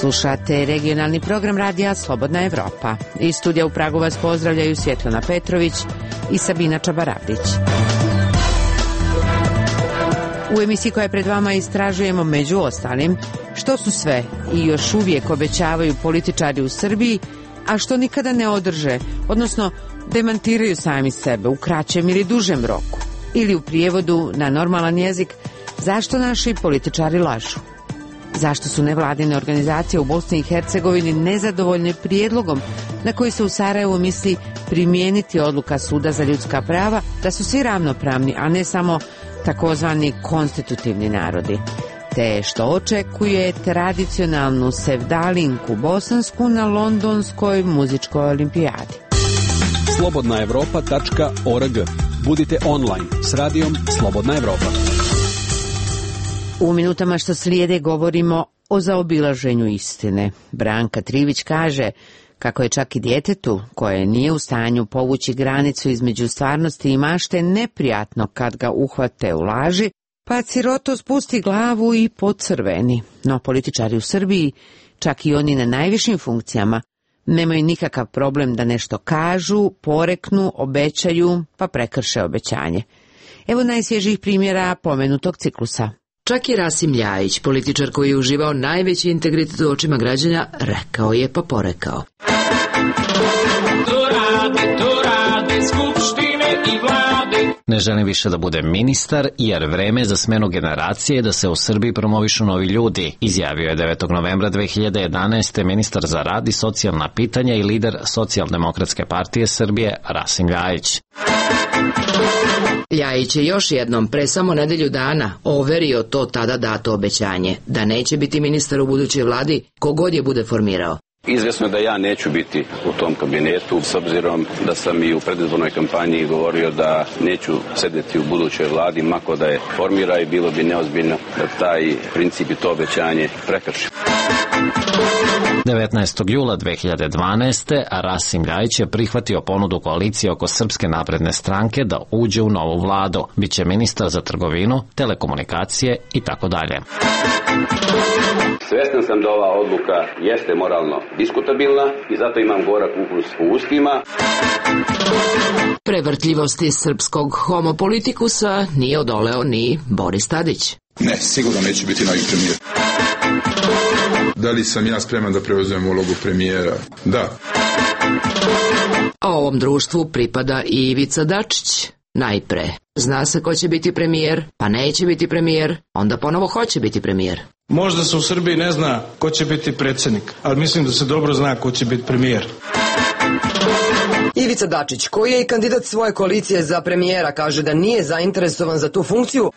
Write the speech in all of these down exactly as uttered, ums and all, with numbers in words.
Slušate regionalni program radija Slobodna Evropa. Iz studija u Pragu vas pozdravljaju Svjetlana Petrović i Sabina Čabarabić. U emisiji koja je pred vama istražujemo među ostalim što su sve i još uvijek obećavaju političari u Srbiji, a što nikada ne održe, odnosno demantiraju sami sebe u kraćem ili dužem roku. Ili u prijevodu na normalan jezik, zašto naši političari lažu? Zašto su nevladine organizacije u Bosni i Hercegovini nezadovoljne prijedlogom na koji se u Sarajevu misli primijeniti odluka Suda za ljudska prava da su svi ravnopravni, a ne samo takozvani konstitutivni narodi? Te što očekuje tradicionalnu sevdalinku bosansku na londonskoj muzičkoj olimpijadi. slobodna evropa tačka org. Budite online s radijom Slobodna Evropa. U minutama što slijede govorimo o zaobilaženju istine. Branka Trivić kaže kako je čak i djetetu koje nije u stanju povući granicu između stvarnosti i mašte neprijatno kad ga uhvate u laži, pa siroto spusti glavu i pocrveni. No političari u Srbiji, čak i oni na najvišim funkcijama, nemaju nikakav problem da nešto kažu, poreknu, obećaju, pa prekrše obećanje. Evo najsvježijih primjera pomenutog ciklusa. Čak i Rasim Ljajić, političar koji je uživao najveći integritet u očima građana, rekao je pa porekao. To rade, to rade skupštine i vlade. Ne želim više da budem ministar, jer vreme za smenu generacije je da se u Srbiji promovišu novi ljudi, izjavio je devetog novembra dve hiljade jedanaeste. ministar za rad i socijalna pitanja i lider Socijaldemokratske partije Srbije Rasim Ljajić. Ljajić je još jednom pre samo nedelju dana overio to tada dato obećanje, da neće biti ministar u budućoj vladi kogod je bude formirao. Izvjesno je da ja neću biti u tom kabinetu, s obzirom da sam i u predizbornoj kampanji govorio da neću sedeti u budućoj vladi, mako da je formira, i bilo bi neozbiljno da taj princip i to obećanje prekrši. devetnaestog jula dve hiljade dvanaeste. Rasim Ljajić je prihvatio ponudu koalicije oko Srpske napredne stranke da uđe u novu vladu. Biće ministar za trgovinu, telekomunikacije i tako dalje. Svjestan sam da ova odluka jeste moralno diskutabilna i zato imam gorak ukus u ustima. Prevrtljivosti srpskog homopolitikusa nije odoleo ni Boris Tadić. Ne, sigurno neće biti novi premijer. Da li sam ja spreman da preuzmem ulogu premijera? Da. A ovom društvu pripada i Ivica Dačić. Najpre, zna se ko će biti premijer, pa neće biti premijer, onda ponovo hoće biti premijer. Možda se u Srbiji ne zna ko će biti predsjednik, ali mislim da se dobro zna ko će biti premijer. Ivica Dačić, koji je i kandidat svoje koalicije za premijera, kaže da nije zainteresovan za tu funkciju.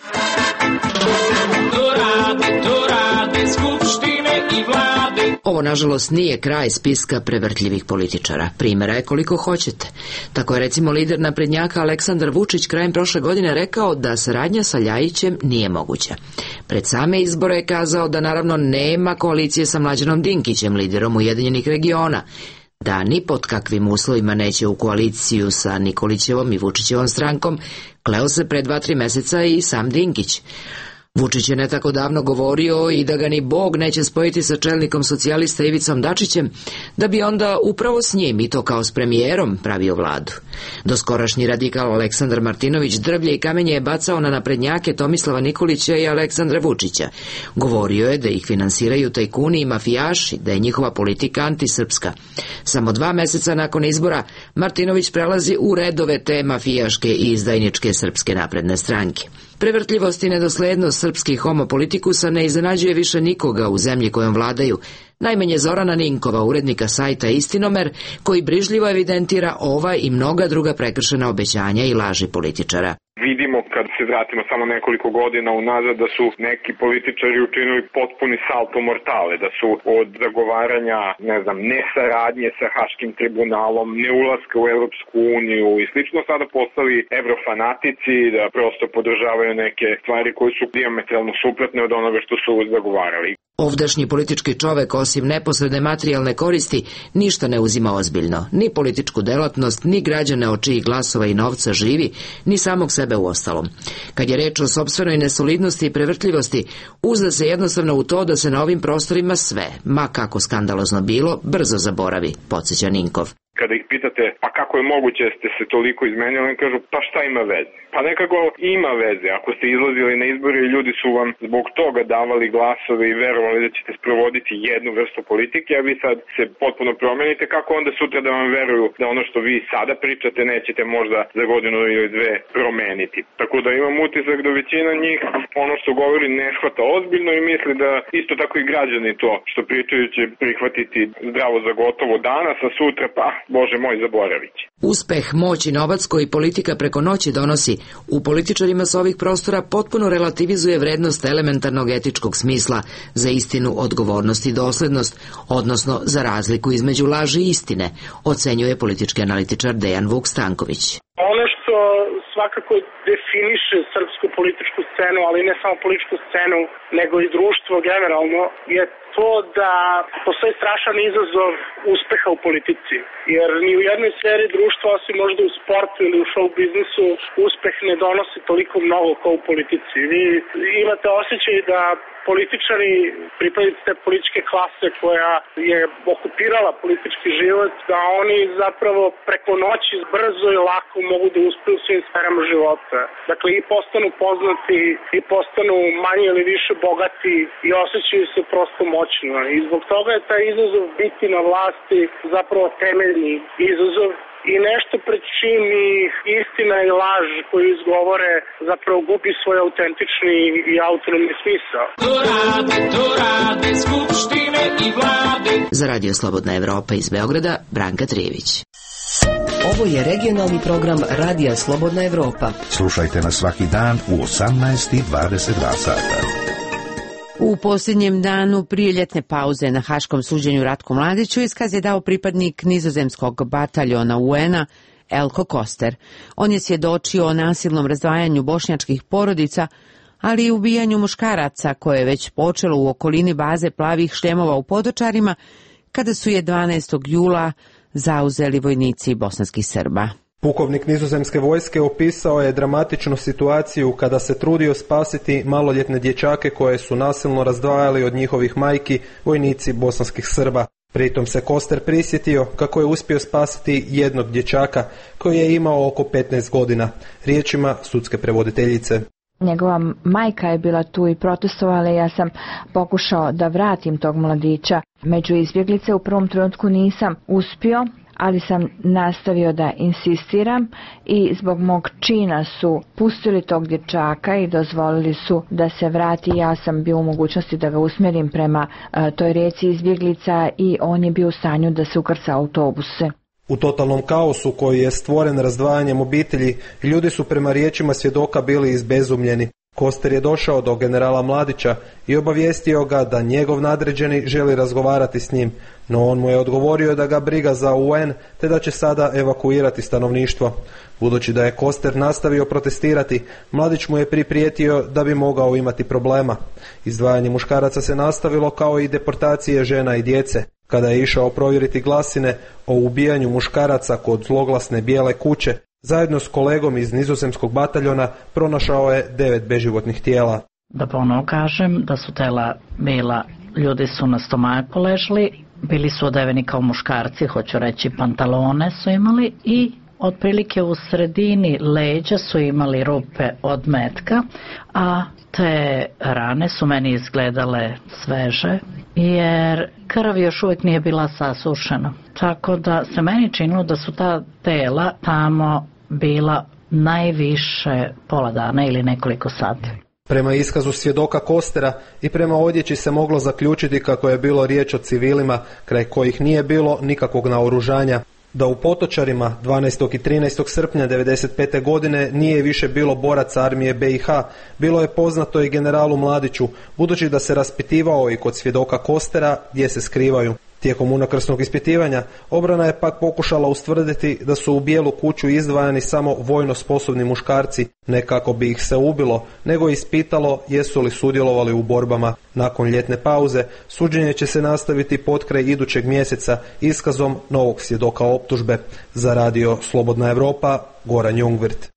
To rade, to rade skupštine i vlade. Ovo, nažalost, nije kraj spiska prevrtljivih političara. Primjera je koliko hoćete. Tako je recimo lider naprednjaka Aleksandar Vučić krajem prošle godine rekao da saradnja sa Ljajićem nije moguća. Pred same izbore je kazao da naravno nema koalicije sa Mlađanom Dinkićem, liderom Ujedinjenih regiona, da ni pod kakvim uslovima neće u koaliciju sa Nikolićevom i Vučićevom strankom, kleo se pre dva, tri meseca i sam Dinkić. Vučić je ne tako davno govorio i da ga ni Bog neće spojiti sa čelnikom socijalista Ivicom Dačićem, da bi onda upravo s njim, i to kao s premijerom, pravio vladu. Doskorašnji radikal Aleksandar Martinović drvlje i kamenje je bacao na naprednjake Tomislava Nikolića i Aleksandra Vučića. Govorio je da ih finansiraju tajkuni i mafijaši, da je njihova politika antisrpska. Samo dva meseca nakon izbora Martinović prelazi u redove te mafijaške i izdajničke Srpske napredne stranke. Prevrtljivost i nedoslednost srpskih homopolitikusa ne iznenađuje više nikoga u zemlji kojom vladaju, najmanje Zorana Ninkova, urednika sajta Istinomer, koji brižljivo evidentira ova i mnoga druga prekršena obećanja i laži političara. Vidimo, kad se vratimo samo nekoliko godina unazad, da su neki političari učinili potpuni salto mortale, da su od zagovaranja, ne znam, nesaradnje sa Haškim tribunalom, neulaska u Europsku uniju i slično sada postali evrofanatici, da prosto podržavaju neke stvari koje su dijametralno suprotne od onoga što su zagovarali. Ovdašnji politički čovek, osim neposredne materijalne koristi, ništa ne uzima ozbiljno, ni političku delatnost, ni građane od čijih glasova i novca živi, ni samog sebe u ostalom. Kad je reč o sopstvenoj nesolidnosti i prevrtljivosti, uzda se jednostavno u to da se na ovim prostorima sve, ma kako skandalozno bilo, brzo zaboravi, podsjeća Ninkov. Kada ih pitate, pa kako je moguće da ste se toliko izmenili, oni kažu, pa šta ima veze? Pa nekako ima veze. Ako ste izlazili na izbore i ljudi su vam zbog toga davali glasove i verovali da ćete sprovoditi jednu vrstu politike, a vi sad se potpuno promenite, kako onda sutra da vam veruju da ono što vi sada pričate nećete možda za godinu ili dve promeniti. Tako da imam utisak da većina njih ono što govori ne shvata ozbiljno i misli da isto tako i građani to što pričaju će prihvatiti zdravo za gotovo danas, a sutra pa Bože moj, zaboravit će. Uspeh, moć i novac koji politika preko noći donosi u političarima sa ovih prostora potpuno relativizuje vrednost elementarnog etičkog smisla za istinu, odgovornost i doslednost, odnosno za razliku između laži i istine, ocenjuje politički analitičar Dejan Vuk Stanković. Ono što svakako definiše srpsku političku scenu, ali ne samo političku scenu, nego i društvo generalno, je to da postoji strašan izazov uspeha u politici. Jer ni u jednoj sferi društva, osim možda u sportu ili u show biznisu, uspeh ne donosi toliko mnogo kao u politici. Vi imate osjećaj da političari, pripadnici te političke klase koja je okupirala politički život, da oni zapravo preko noći brzo i lako mogu da uspeju u svim sferama života. Dakle, i postanu poznati, i postanu manje ili više bogati i osjećaju se prosto moćno. I zbog toga je taj izazov biti na vlasti zapravo temeljni izazov i nešto pred čim i istina i laž koju izgovore zapravo gubi svoj autentični i autonomni smisao. To rade, to rade skupštine i vlade. Za Radio Slobodna Evropa iz Beograda, Branka Trijević. Ovo je regionalni program Radija Slobodna Evropa. Slušajte nas svaki dan u osamnaest i dvadeset dva sata. U posljednjem danu prije ljetne pauze na haškom suđenju Ratku Mladiću iskaz je dao pripadnik nizozemskog bataljona U N-a Elko Koster. On je svjedočio o nasilnom razdvajanju bošnjačkih porodica, ali i ubijanju muškaraca koje je već počelo u okolini baze Plavih šljemova u Potočarima, kada su je dvanaestog jula zauzeli vojnici bosanskih Srba. Pukovnik nizozemske vojske opisao je dramatičnu situaciju kada se trudio spasiti maloljetne dječake koje su nasilno razdvajali od njihovih majki vojnici bosanskih Srba. Pritom se Koster prisjetio kako je uspio spasiti jednog dječaka koji je imao oko petnaest godina, riječima sudske prevoditeljice. Njegova majka je bila tu i protestovala i ja sam pokušao da vratim tog mladića. Među izbjeglice u prvom trenutku nisam uspio, ali sam nastavio da insistiram i zbog mog čina su pustili tog dječaka i dozvolili su da se vrati. Ja sam bio u mogućnosti da ga usmjerim prema uh, toj rijeci izbjeglica i on je bio u stanju da se ukrca autobuse. U totalnom kaosu koji je stvoren razdvajanjem obitelji, ljudi su prema riječima svjedoka bili izbezumljeni. Koster je došao do generala Mladića i obavijestio ga da njegov nadređeni želi razgovarati s njim, no on mu je odgovorio da ga briga za U N te da će sada evakuirati stanovništvo. Budući da je Koster nastavio protestirati, Mladić mu je priprijetio da bi mogao imati problema. Izdvajanje muškaraca se nastavilo kao i deportacije žena i djece. Kada je išao provjeriti glasine o ubijanju muškaraca kod zloglasne bijele kuće, zajedno s kolegom iz nizozemskog bataljona pronašao je devet beživotnih tijela. Da ponovo kažem da su tela bila, ljudi su na stomaku ležali, bili su odeveni kao muškarci, hoću reći pantalone su imali i otprilike u sredini leđa su imali rupe od metka, a te rane su meni izgledale sveže jer krv još uvijek nije bila sasušena. Tako da se meni činilo da su ta tela tamo bila najviše pola dana ili nekoliko sati. Prema iskazu svjedoka Kostera i prema odjeći se moglo zaključiti kako je bilo riječ o civilima kraj kojih nije bilo nikakvog naoružanja. Da u Potočarima dvanaestog i trinaestog srpnja devedeset pete godine nije više bilo boraca armije B i H, bilo je poznato i generalu Mladiću, budući da se raspitivao i kod svjedoka Kostera gdje se skrivaju. Tijekom unakrsnog ispitivanja, obrana je pak pokušala ustvrditi da su u Bijelu kuću izdvajani samo vojno sposobni muškarci, ne kako bi ih se ubilo, nego ispitalo jesu li sudjelovali u borbama. Nakon ljetne pauze, suđenje će se nastaviti potkraj idućeg mjeseca iskazom novog svjedoka optužbe. Za radio Slobodna Evropa, Goran Jungwirth.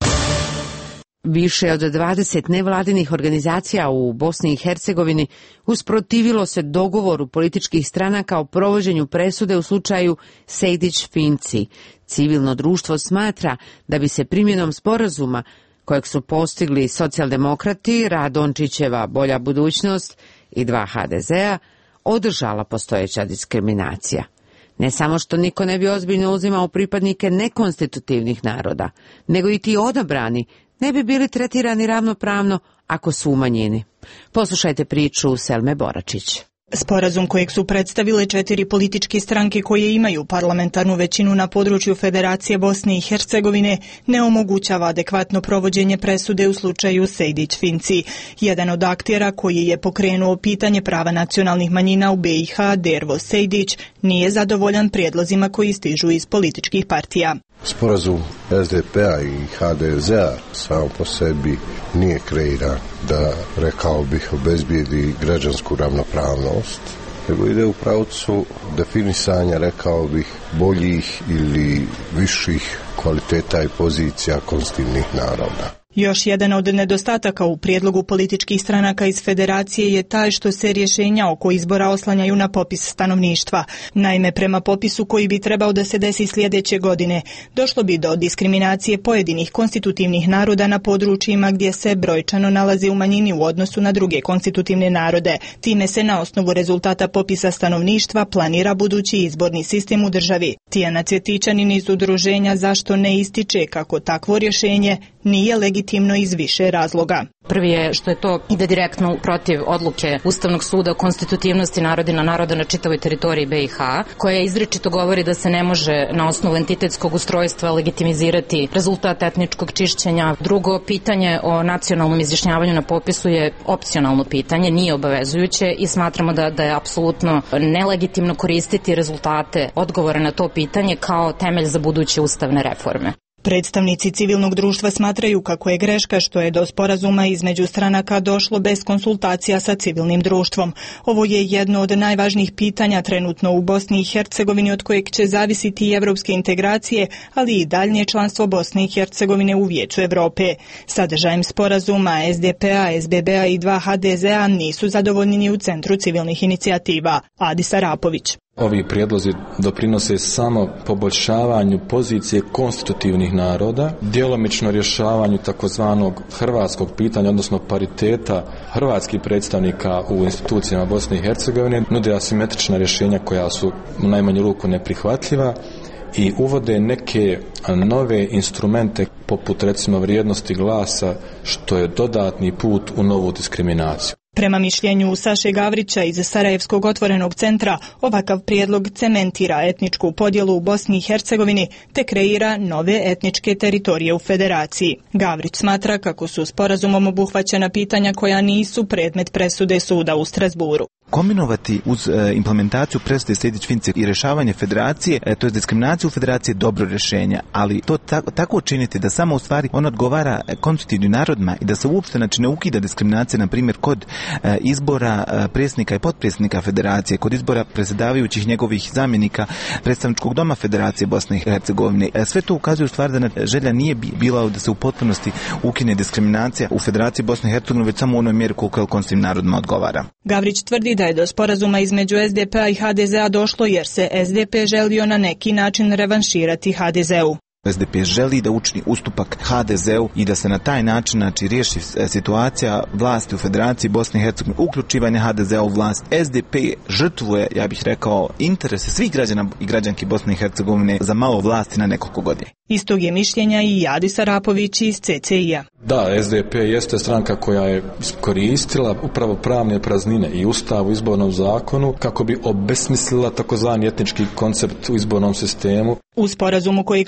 Više od dvadeset nevladinih organizacija u Bosni i Hercegovini usprotivilo se dogovoru političkih stranaka o provođenju presude u slučaju Sejdić-Finci. Civilno društvo smatra da bi se primjenom sporazuma kojeg su postigli socijaldemokrati, Radončićeva Bolja budućnost i dva ha de zea održala postojeća diskriminacija. Ne samo što niko ne bi ozbiljno uzimao pripadnike nekonstitutivnih naroda, nego i ti odabrani ne bi bili tretirani ravnopravno ako su u manjini. Poslušajte priču Selme Boračić. Sporazum kojeg su predstavile četiri političke stranke koje imaju parlamentarnu većinu na području Federacije Bosne i Hercegovine ne omogućava adekvatno provođenje presude u slučaju Sejdić-Finci. Jedan od aktera koji je pokrenuo pitanje prava nacionalnih manjina u be i ha, Dervo Sejdić, nije zadovoljan prijedlozima koji stižu iz političkih partija. Sporazum es de pe-a i ha de zea sam po sebi nije kreiran da, rekao bih, obezbijedi građansku ravnopravnost, nego ide u pravcu definisanja, rekao bih, boljih ili viših kvaliteta i pozicija konstitutivnih naroda. Još jedan od nedostataka u prijedlogu političkih stranaka iz Federacije je taj što se rješenja oko izbora oslanjaju na popis stanovništva. Naime, prema popisu koji bi trebao da se desi sljedeće godine, došlo bi do diskriminacije pojedinih konstitutivnih naroda na područjima gdje se brojčano nalaze u manjini u odnosu na druge konstitutivne narode. Time se na osnovu rezultata popisa stanovništva planira budući izborni sistem u državi. Tijana Cvjetićanin iz udruženja Zašto ne ističe kako takvo rješenje nije legitimno iz više razloga. Prvi je što je to ide direktno protiv odluke Ustavnog suda o konstitutivnosti narodina naroda na čitavoj teritoriji be i ha, koja izričito govori da se ne može na osnovu entitetskog ustrojstva legitimizirati rezultat etničkog čišćenja. Drugo, pitanje o nacionalnom izjašnjavanju na popisu je opcionalno pitanje, nije obavezujuće i smatramo da, da je apsolutno nelegitimno koristiti rezultate odgovora na to pitanje kao temelj za buduće ustavne reforme. Predstavnici civilnog društva smatraju kako je greška što je do sporazuma između stranaka došlo bez konsultacija sa civilnim društvom. Ovo je jedno od najvažnijih pitanja trenutno u Bosni i Hercegovini od kojeg će zavisiti i evropske integracije, ali i daljnje članstvo Bosne i Hercegovine u Vijeću Evrope. Sadržajem sporazuma es de pe-a, es be be-a i dva ha de zea nisu zadovoljni ni u Centru civilnih inicijativa. Adis Arapović. Ovi prijedlozi doprinose samo poboljšavanju pozicije konstitutivnih naroda, djelomično rješavanju takozvanog hrvatskog pitanja, odnosno pariteta hrvatskih predstavnika u institucijama Bosne i Hercegovine, nude asimetrična rješenja koja su u najmanju ruku neprihvatljiva i uvode neke nove instrumente poput recimo vrijednosti glasa, što je dodatni put u novu diskriminaciju. Prema mišljenju Saše Gavrića iz Sarajevskog otvorenog centra, ovakav prijedlog cementira etničku podjelu u Bosni i Hercegovini te kreira nove etničke teritorije u Federaciji. Gavrić smatra kako su sporazumom obuhvaćena pitanja koja nisu predmet presude suda u Strasburu. Kombinovati uz e, implementaciju presude Sejdić-Finci i rješavanje federacije, e, to je diskriminaciju federacije, dobro rješenje, ali to tako, tako učiniti da samo u stvari on odgovara konstitutivnim narodima i da se uopšte znači, ne ukida diskriminacija, na primjer kod e, izbora e, predsjednika i potpredsjednika federacije, kod izbora predsjedavajućih njegovih zamjenika predstavničkog doma Federacije Bosne i Hercegovine. E, sve to ukazuje u stvari da želja nije bila da se u potpunosti ukine diskriminacija u Federaciji Bosne i Hercegovine, već samo u onoj mjeri koliko konstitutivnim narodima odgovara. Gavrić tvrdi da je do sporazuma između es de pe-a i ha de zea došlo jer se es de pe želio na neki način revanširati ha de zeu. es de pe želi da učini ustupak ha de zeu i da se na taj način znači, riješi situacija vlasti u Federaciji Bosne i Hercegovine, uključivanje ha de zea u vlast. es de pe žrtvuje, ja bih rekao, interese svih građana i građanki Bosne i Hercegovine za malo vlasti na nekoliko godina. Istog je mišljenja i Adis Arapović iz ce ce i-a. Da, es de pe jeste stranka koja je koristila upravo pravne praznine i ustavu, izbornom zakonu kako bi obesmislila takozvani etnički koncept u izbornom sistemu. U sporazumu kojeg su potpisali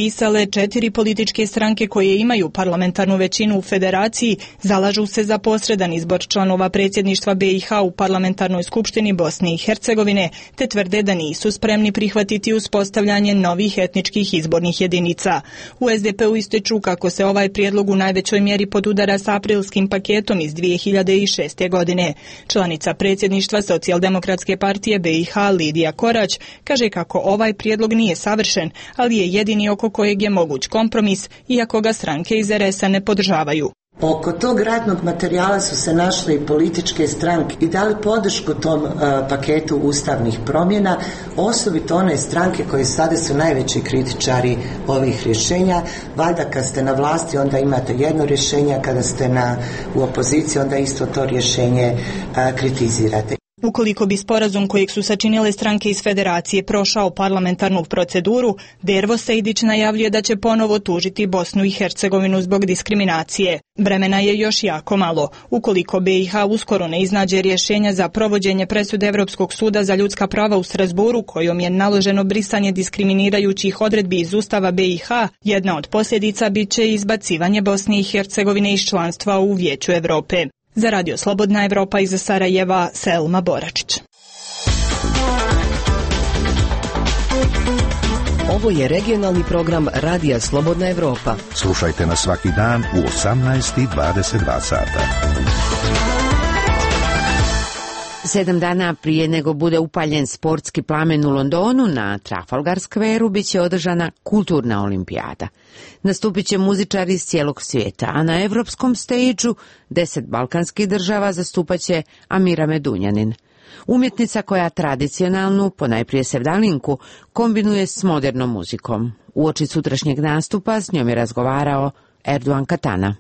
potpisale četiri političke stranke koje imaju parlamentarnu većinu u federaciji, zalažu se za posredan izbor članova predsjedništva B i H u parlamentarnoj skupštini Bosne i Hercegovine, te tvrde da nisu spremni prihvatiti uspostavljanje novih etničkih izbornih jedinica. U S D P-u ističu kako se ovaj prijedlog u najvećoj mjeri podudara s aprilskim paketom iz dvije hiljade šeste. godine. Članica predsjedništva Socijaldemokratske partije B i H Lidija Korać kaže kako ovaj prijedlog nije savršen, ali je jedini oko kojeg je moguć kompromis, iako ga stranke iz R S-a ne podržavaju. Oko tog radnog materijala su se našle i političke stranke i dali podršku tom uh, paketu ustavnih promjena, osobito one stranke koje sada su najveći kritičari ovih rješenja. Valjda kad ste na vlasti onda imate jedno rješenje, a kada ste na, u opoziciji onda isto to rješenje uh, kritizirate. Ukoliko bi sporazum kojeg su sačinile stranke iz federacije prošao parlamentarnu proceduru, Dervo Sejdić najavljuje da će ponovo tužiti Bosnu i Hercegovinu zbog diskriminacije. Vremena je još jako malo. Ukoliko B i H uskoro ne iznađe rješenja za provođenje presude Evropskog suda za ljudska prava u Strasburu, kojom je naloženo brisanje diskriminirajućih odredbi iz Ustava B i H, jedna od posljedica bit će izbacivanje Bosne i Hercegovine iz članstva u Vijeću Europe. Za Radio Slobodna Evropa iz Sarajeva, Selma Boračić. Ovo je regionalni program Radija Slobodna Evropa. Slušajte nas svaki dan u osamnaest i dvadeset dva sata. Sedam dana prije nego bude upaljen sportski plamen u Londonu, na Trafalgar Squareu bit će održana kulturna olimpijada. Nastupit će muzičari iz cijelog svijeta, a na evropskom stage-u deset balkanskih država zastupat će Amira Medunjanin. Umjetnica koja tradicionalnu, ponajprije sevdalinku, kombinuje s modernom muzikom. Uoči sutrašnjeg nastupa s njom je razgovarao Erdogan Katana.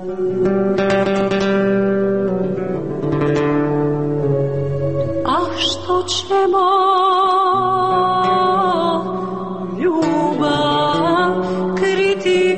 Što ćemo ljubav kriti?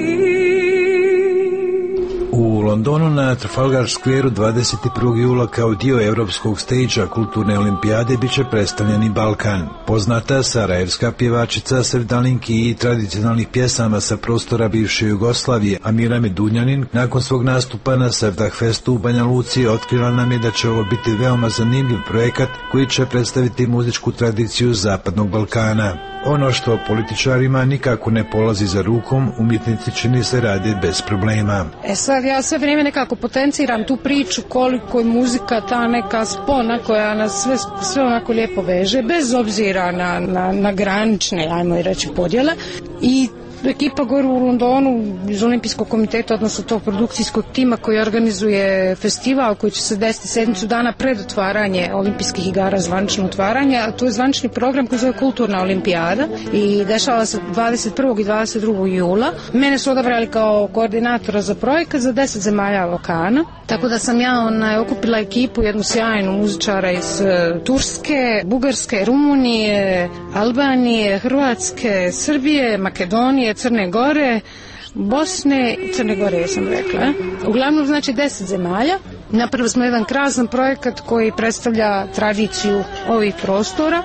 U Londonu na Trafalgar Squareu dvadeset prvog jula kao dio europskog stage-a kulturne olimpijade bit će predstavljeni Balkan. Poznata sarajevska pjevačica sevdalinki i tradicionalnih pjesama sa prostora bivše Jugoslavije Amira Medunjanin nakon svog nastupa na Sevdah Festu u Banja Luci otkrila nam je da će ovo biti veoma zanimljiv projekat koji će predstaviti muzičku tradiciju Zapadnog Balkana. Ono što političarima nikako ne polazi za rukom, umjetnici čini se rade bez problema. E sad ja sve vrijeme nekako potenciram tu priču koliko je muzika ta neka spona koja nas sve, sve onako lijepo veže, bez obzira na, na, na granične, ajmo i reći, podjele. I ekipa gore u Londonu iz Olimpijskog komiteta, odnosno tog produkcijskog tima koji organizuje festival koji će se desiti sedmicu dana pred otvaranje olimpijskih igara, zvanično otvaranje, a to je zvanični program koji zove Kulturna olimpijada i dešava se dvadeset prvog i dvadeset drugog jula. Mene su odabrali kao koordinatora za projekat za deset zemalja Balkana, tako da sam ja ona, okupila ekipu, jednu sjajnu muzičara iz uh, Turske, Bugarske, Rumunije, Albanije, Hrvatske, Srbije, Makedonije, Crne Gore, Bosne i Crne Gore, sam rekla. Eh? Uglavnom, znači, deset zemalja. Napravili smo jedan krasan projekat koji predstavlja tradiciju ovih prostora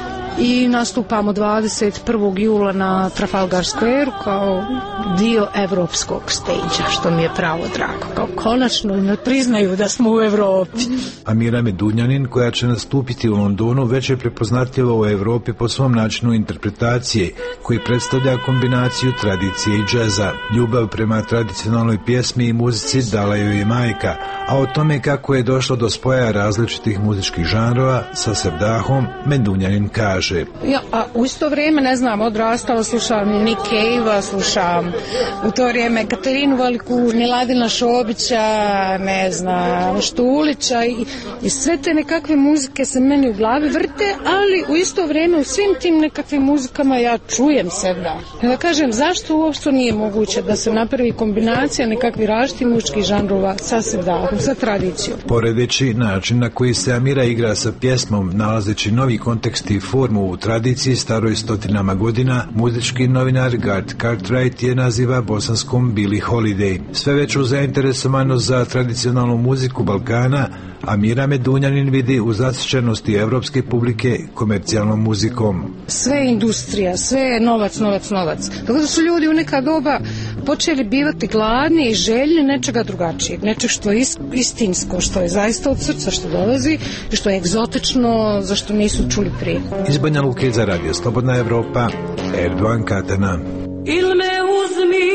i nastupamo dvadeset prvog jula na Trafalgar Squareu kao dio evropskog stage-a, što mi je pravo drago. Kao konačno ne priznaju da smo u Evropi. Amira Medunjanin, koja će nastupiti u Londonu, već je prepoznatljiva u Evropi po svom načinu interpretacije, koji predstavlja kombinaciju tradicije i džeza. Ljubav prema tradicionalnoj pjesmi i muzici dala joj je majka, a o tome kako je došlo do spoja različitih muzičkih žanrova sa sevdahom, Medunjanin kaže. Ja, a u isto vrijeme, ne znam, odrastala, slušam Nick Cave-a, slušam u to vrijeme Katarinu Veliku, Miladina Šobića, ne znam, Štulića i, i sve te nekakve muzike se meni u glavi vrte, ali u isto vrijeme u svim tim nekakvim muzikama ja čujem sevdah. I da kažem, zašto uopšte nije moguće da se napravi kombinacija nekakvih različitih muzičkih žanrova sa sevdahom, sa tradicijom? Poredeći način na koji se Amira igra sa pjesmom, nalazeći novi kontekst i formu film u tradiciji staroj stotinama godina, muzički novinar Gart Cartwright je naziva bosanskom Billie Holiday. Sve veću zainteresovanost za tradicionalnu muziku Balkana, a Mira Medunjanin vidi u zasićenosti evropske publike komercijalnom muzikom. Sve je industrija, sve je novac, novac, novac. Tako da su ljudi u neka doba počeli bivati gladni i željni nečega drugačijeg, nečeg što je istinsko, što je zaista od srca što dolazi i što je egzotično, za što nisu čuli prije. Iz Banja Luke za Radio Slobodna Evropa, Erdogan Katana. Il me uzmi,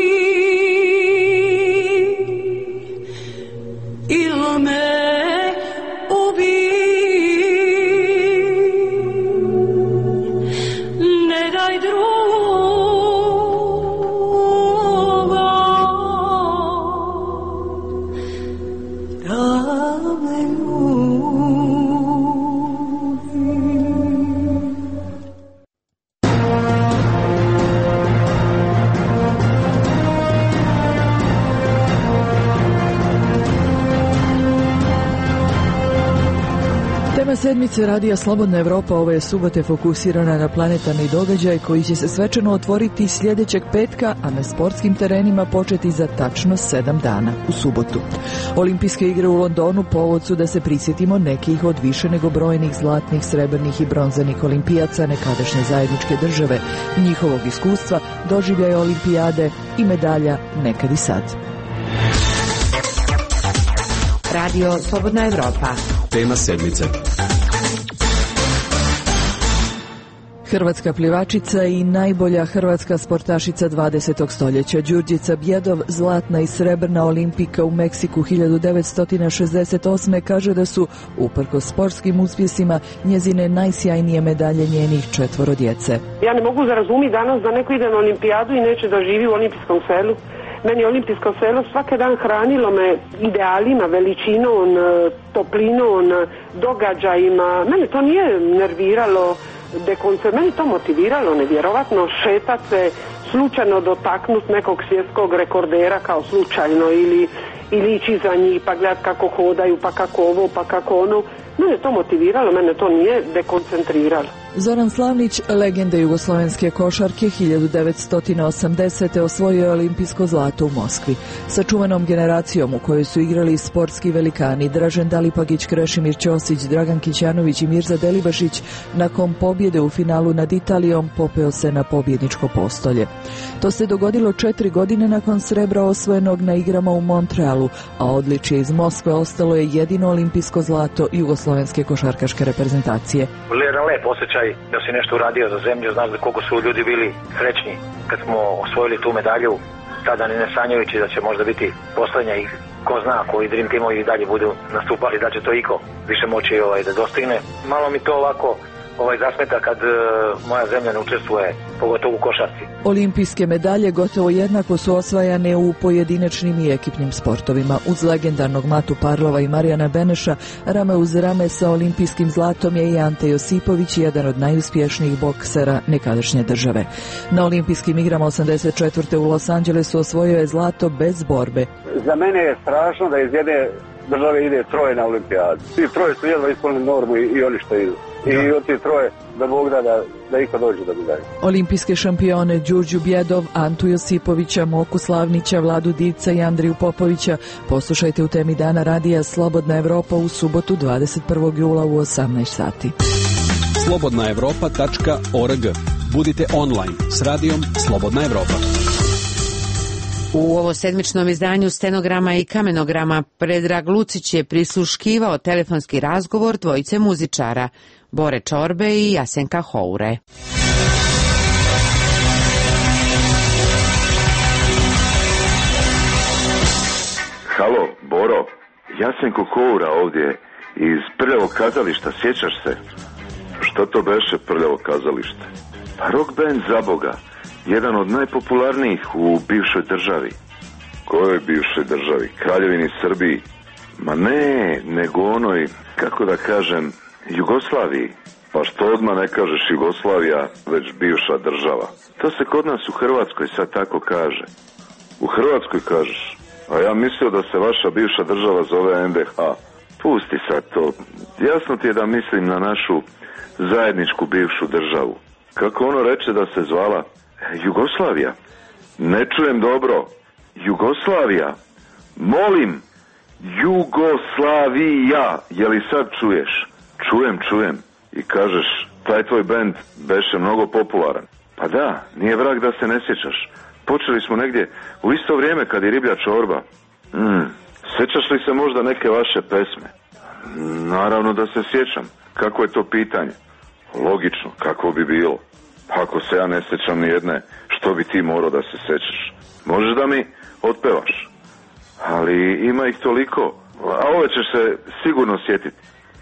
il me ubi, ne daj druga. Sedmice Radija Slobodna Evropa ove je subote fokusirana na planetarni događaj koji će se svečano otvoriti sljedećeg petka, a na sportskim terenima početi za tačno sedam dana, u subotu. Olimpijske igre u Londonu povod su da se prisjetimo nekih od više nego brojnih zlatnih, srebrnih i bronzanih olimpijaca nekadašnje zajedničke države, njihovog iskustva, doživljaja olimpijade i medalja nekad i sad. Radio Slobodna Evropa. Tema sedmice. Hrvatska plivačica i najbolja hrvatska sportašica dvadesetog stoljeća Đurđica Bjedov, zlatna i srebrna olimpijka u Meksiku hiljadu devetsto šezdeset osme kaže da su, uprkos sportskim uspjesima, njezine najsjajnije medalje njenih četvoro djece. Ja ne mogu zarazumiti danas da neko ide na olimpijadu i neće da živi u olimpijskom selu. Meni olimpijsko selo svaki dan hranilo me idealima, veličinom, toplinom, događajima. Mene to nije nerviralo, dekoncert, meni to motiviralo nevjerovatno, šetat se, slučajno dotaknut nekog svjetskog rekordera kao slučajno ili, ili ići za njih pa gledat kako hodaju, pa kako ovo, pa kako ono. Mene to motiviralo, mene to nije dekoncentriralo. Zoran Slavnić, legenda jugoslovenske košarke, hiljadu devetsto osamdesete osvojio je olimpijsko zlato u Moskvi. Sa čuvenom generacijom u kojoj su igrali sportski velikani Dražen Dalipagić, Krešimir Ćosić, Dragan Kićanović i Mirza Delibašić, nakon pobjede u finalu nad Italijom popeo se na pobjedničko postolje. To se dogodilo četiri godine nakon srebra osvojenog na igrama u Montrealu, a odličje iz Moskve ostalo je jedino olimpijsko zlato jugoslovenske košarkaške reprezentacije. Jedan lep osjećaj da si nešto uradio za zemlju, znaš da koliko su ljudi bili srećni kad smo osvojili tu medalju, tada ne sanjajući da će možda biti poslednja i ko zna koji Dream Teamovi i dalje budu nastupali, da će to iko više moći ovaj, da dostigne. Malo mi to ovako ovaj zasmeta kad uh, moja zemlja ne učestvuje, pogotovo u košarci. Olimpijske medalje gotovo jednako su osvajane u pojedinačnim i ekipnim sportovima. Uz legendarnog Matu Parlova i Marijana Beneša, rame uz rame sa olimpijskim zlatom je i Ante Josipović, jedan od najuspješnijih boksera nekadašnje države. Na olimpijskim igrama osamdeset četvrte u Los Angelesu osvojio je zlato bez borbe. Za mene je strašno da iz jedne države ide troje na olimpijadu. Svi troje su jedva ispunili normu i, i oni što idu. I od ti troje da Bog da da, da iko dođe da bi daju. Olimpijske šampione Đurđu Bjedov, Antu Josipovića, Moku Slavnića, Vladu Divca i Andriju Popovića poslušajte u Temi dana Radija Slobodna Evropa u subotu dvadeset prvog jula u osamnaest sati. slobodna evropa tačka org. Budite online s radijom Slobodna Evropa. U ovo sedmičnom izdanju stenograma i kamenograma Predrag Lucić je prisluškivao telefonski razgovor dvojice muzičara, Bore Čorbe i Jasenka Houre. Halo, Boro, Jasenko Houra ovdje iz Prljavog kazališta, sjećaš se? Što to beše Prljavo kazalište? Pa rock band za Boga. Jedan od najpopularnijih u bivšoj državi. Kojoj bivšoj državi? Kraljevini Srbiji? Ma ne, nego onoj, kako da kažem, Jugoslaviji. Pa što odmah ne kažeš Jugoslavija, već bivša država. To se kod nas u Hrvatskoj sad tako kaže. U Hrvatskoj kažeš, a ja mislio da se vaša bivša država zove en de ha. Pusti sad to. Jasno ti je da mislim na našu zajedničku bivšu državu. Kako ono reče da se zvala? Jugoslavija. Ne čujem dobro. Jugoslavija. Molim, Jugoslavija. Je li sad čuješ? Čujem, čujem. I kažeš, taj tvoj bend beše mnogo popularan. Pa da, nije vrag da se ne sjećaš. Počeli smo negdje u isto vrijeme kad je Riblja čorba. Mm. Sjećaš li se možda neke vaše pesme? Naravno da se sjećam. Kako je to pitanje? Logično, kako bi bilo. Ako se ja ne sjećam ni jedne, što bi ti morao da se sjećaš? Možeš da mi otpevaš? Ali ima ih toliko. A ove ćeš se sigurno sjetiti.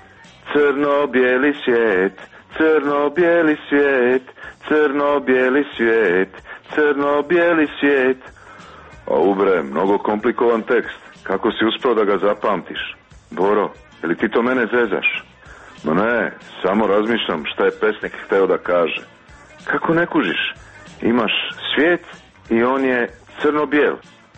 Crno-bijeli svijet, crno-bijeli svijet, crno-bijeli svijet, crno-bijeli svijet. A ubre, mnogo komplikovan tekst. Kako si uspio da ga zapamtiš? Boro, ili ti to mene zezaš? No ne, samo razmišljam šta je pesnik hteo da kaže. Kako ne kužiš? Imaš svijet i on je crno-bijel.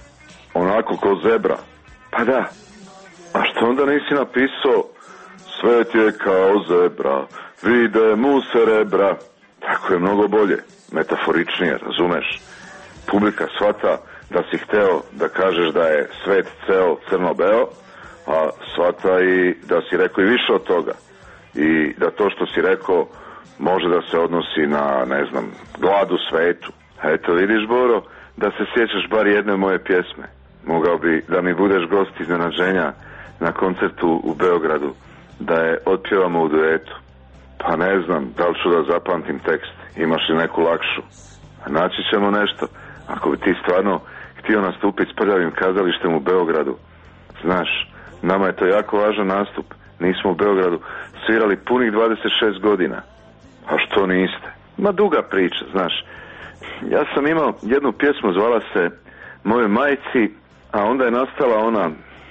Onako ko zebra. Pa da. A što onda nisi napisao svet je kao zebra, vide mu se rebra. Tako je mnogo bolje, metaforičnije, razumeš? Publika shvata da si hteo da kažeš da je svet ceo crno-beo, a shvata i da si rekao i više od toga. I da to što si rekao može da se odnosi na, ne znam, glad u svetu. Eto, vidiš, Boro, da se sjećaš bar jedne moje pjesme. Mogao bi da mi budeš gost iznenađenja na koncertu u Beogradu, da je otpjevamo u duetu. Pa ne znam, da li ću da zapamtim tekst, imaš li neku lakšu? A naći ćemo nešto. Ako bi ti stvarno htio nastupiti s prljavim kazalištem u Beogradu, znaš, nama je to jako važan nastup. Nismo u Beogradu svirali punih dvadeset šest godina. A što niste? Ma duga priča, znaš. Ja sam imao jednu pjesmu, zvala se Moje majci, a onda je nastala ona,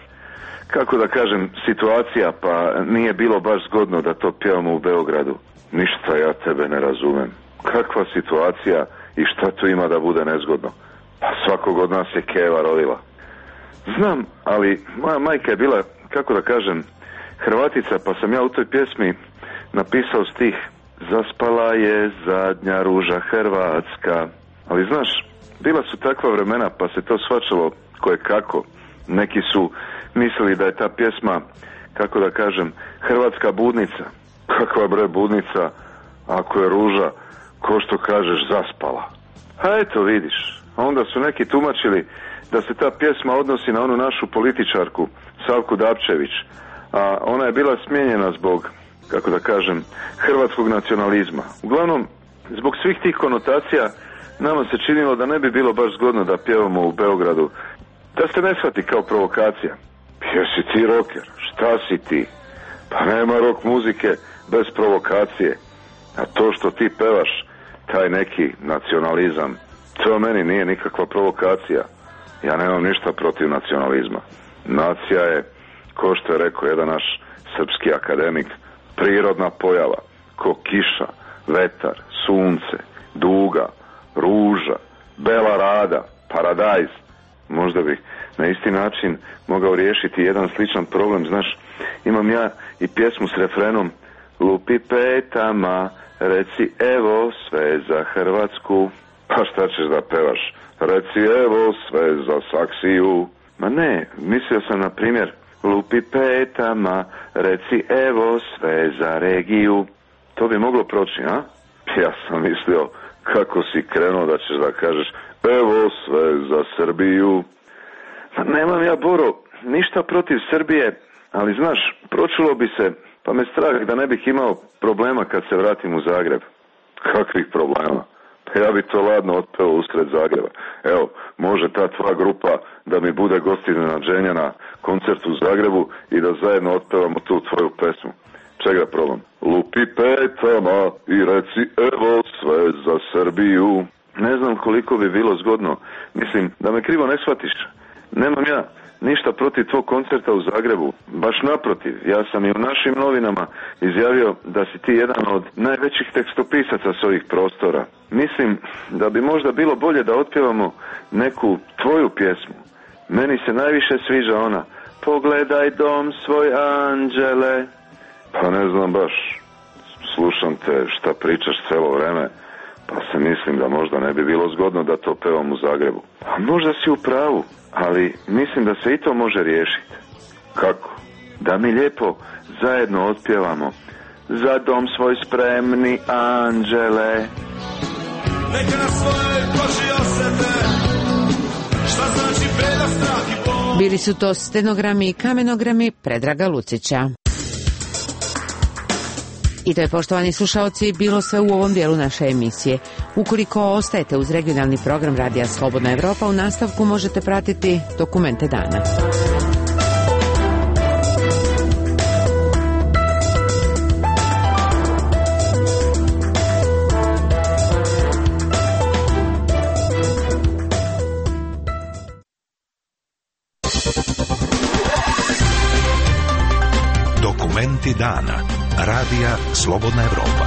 kako da kažem, situacija, pa nije bilo baš zgodno da to pjevamo u Beogradu. Ništa ja tebe ne razumem. Kakva situacija i šta to ima da bude nezgodno? Pa svakog od nas je keva rodila. Znam, ali moja majka je bila, kako da kažem, Hrvatica, pa sam ja u toj pjesmi napisao stih: zaspala je zadnja ruža Hrvatska. Ali znaš, bila su takva vremena pa se to shvaćalo koje kako. Neki su mislili da je ta pjesma, kako da kažem, hrvatska budnica. Kakva bre budnica ako je ruža, ko što kažeš, zaspala. A eto vidiš, a onda su neki tumačili da se ta pjesma odnosi na onu našu političarku Savku Dapčević, a ona je bila smijenjena zbog, kako da kažem, hrvatskog nacionalizma. Uglavnom, zbog svih tih konotacija nama se činilo da ne bi bilo baš zgodno da pjevamo u Beogradu. Da se ne shvati kao provokacija. Jesi ti rocker? Šta si ti? Pa nema rock muzike bez provokacije. A to što ti pevaš, taj neki nacionalizam, to meni nije nikakva provokacija. Ja nemam ništa protiv nacionalizma. Nacija je, ko što je rekao jedan naš srpski akademik, prirodna pojava, ko kiša, vetar, sunce, duga, ruža, bela rada, paradajz. Možda bih na isti način mogao riješiti jedan sličan problem. Znaš, imam ja i pjesmu s refrenom: lupi petama, reci evo sve za Hrvatsku. Pa šta ćeš da pevaš? Reci evo sve za Saksiju. Ma ne, mislio sam na primjer: lupi petama, reci evo sve za regiju. To bi moglo proći, a? Ja sam mislio kako si krenuo da ćeš da kažeš evo sve za Srbiju. Pa nemam ja, Boro, ništa protiv Srbije, ali znaš, pročulo bi se, pa me strah da ne bih imao problema kad se vratim u Zagreb. Kakvih problema? Pa ja bi to ladno otpeo usred Zagreba. Evo, može ta tvoja grupa da mi bude gost iznenađenja na koncertu u Zagrebu i da zajedno otpevamo tu tvoju pesmu. Čega problem? Lupi petama i reci evo sve za Srbiju. Ne znam koliko bi bilo zgodno. Mislim, da me krivo ne shvatiš. Nemam ja ništa protiv tvog koncerta u Zagrebu. Baš naprotiv, ja sam i u našim novinama izjavio da si ti jedan od najvećih tekstopisaca s ovih prostora. Mislim da bi možda bilo bolje da otpjevamo neku tvoju pjesmu. Meni se najviše sviđa ona: pogledaj dom svoj, anđele. Pa ne znam baš. slušam te šta pričaš celo vreme, pa se mislim da možda ne bi bilo zgodno da to pevam u Zagrebu. A možda si u pravu, ali mislim da se i to može riješiti. Kako? Da mi lijepo zajedno otpjevamo Za dom svoj spremni anđele. Neka na svojoj koži osete šta znači beda, strah i bol. Bili su to stenogrami i kamenogrami Predraga Lucića. I to je, poštovani slušaoci, bilo sve u ovom dijelu naše emisije. Ukoliko ostajete uz regionalni program Radija Slobodna Evropa, u nastavku možete pratiti Dokumente dana. Dokumenti dana. Radija Slobodna Evropa.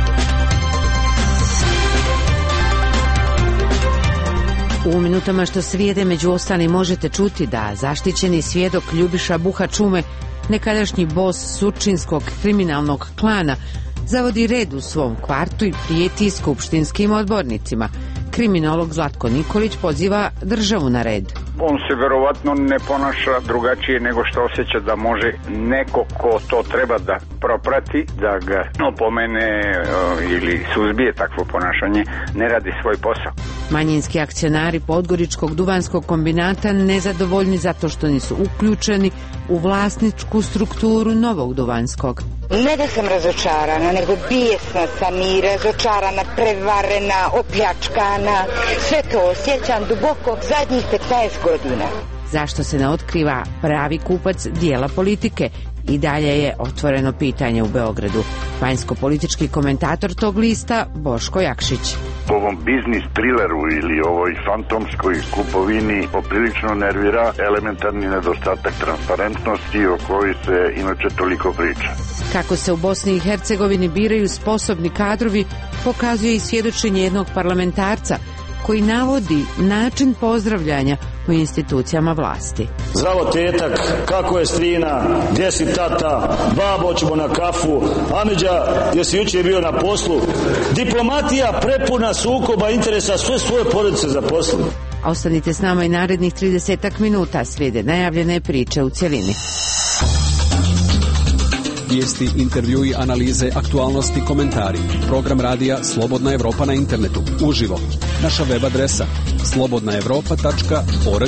U minutama što slijede među ostalim možete čuti da zaštićeni svjedok Ljubiša Buha-Čume, nekadašnji bos surčinskog kriminalnog klana, zavodi red u svom kvartu i prijeti skupštinskim odbornicima. Kriminolog Zlatko Nikolić poziva državu na red. On se verovatno ne ponaša drugačije nego što osjeća da može neko ko to treba da proprati, da ga opomene ili suzbije takvo ponašanje, ne radi svoj posao. Manjinski akcionari Podgoričkog duvanskog kombinata nezadovoljni zato što nisu uključeni u vlasničku strukturu Novog Duvanskog. Ne da sam razočarana, nego bijesna sam i razočarana, prevarena, opljačkana. Sve to osjećam duboko zadnjih petnaest godina. Zašto se ne otkriva pravi kupac dijela politike? I dalje je otvoreno pitanje u Beogradu. Vanjsko-politički komentator tog lista Boško Jakšić. U ovom biznis trileru ili ovoj fantomskoj kupovini poprilično nervira elementarni nedostatak transparentnosti o kojoj se inače toliko priča. Kako se u Bosni i Hercegovini biraju sposobni kadrovi, pokazuje i svjedočenje jednog parlamentarca koji navodi način pozdravljanja u institucijama vlasti. Zdravo tetak, kako je strina, gdje si tata, babo, ćemo na kafu, Amidža, gdje si jučer bio na poslu. Diplomatija prepuna sukoba interesa, sve svoje porodice zaposli. Ostanite s nama i narednih tridesetak minuta, slijede najavljene priče u cjelini. Vijesti, intervjui, analize, aktualnosti, komentari. Program radija Slobodna Evropa na internetu. Uživo. Naša web adresa slobodna evropa tačka org.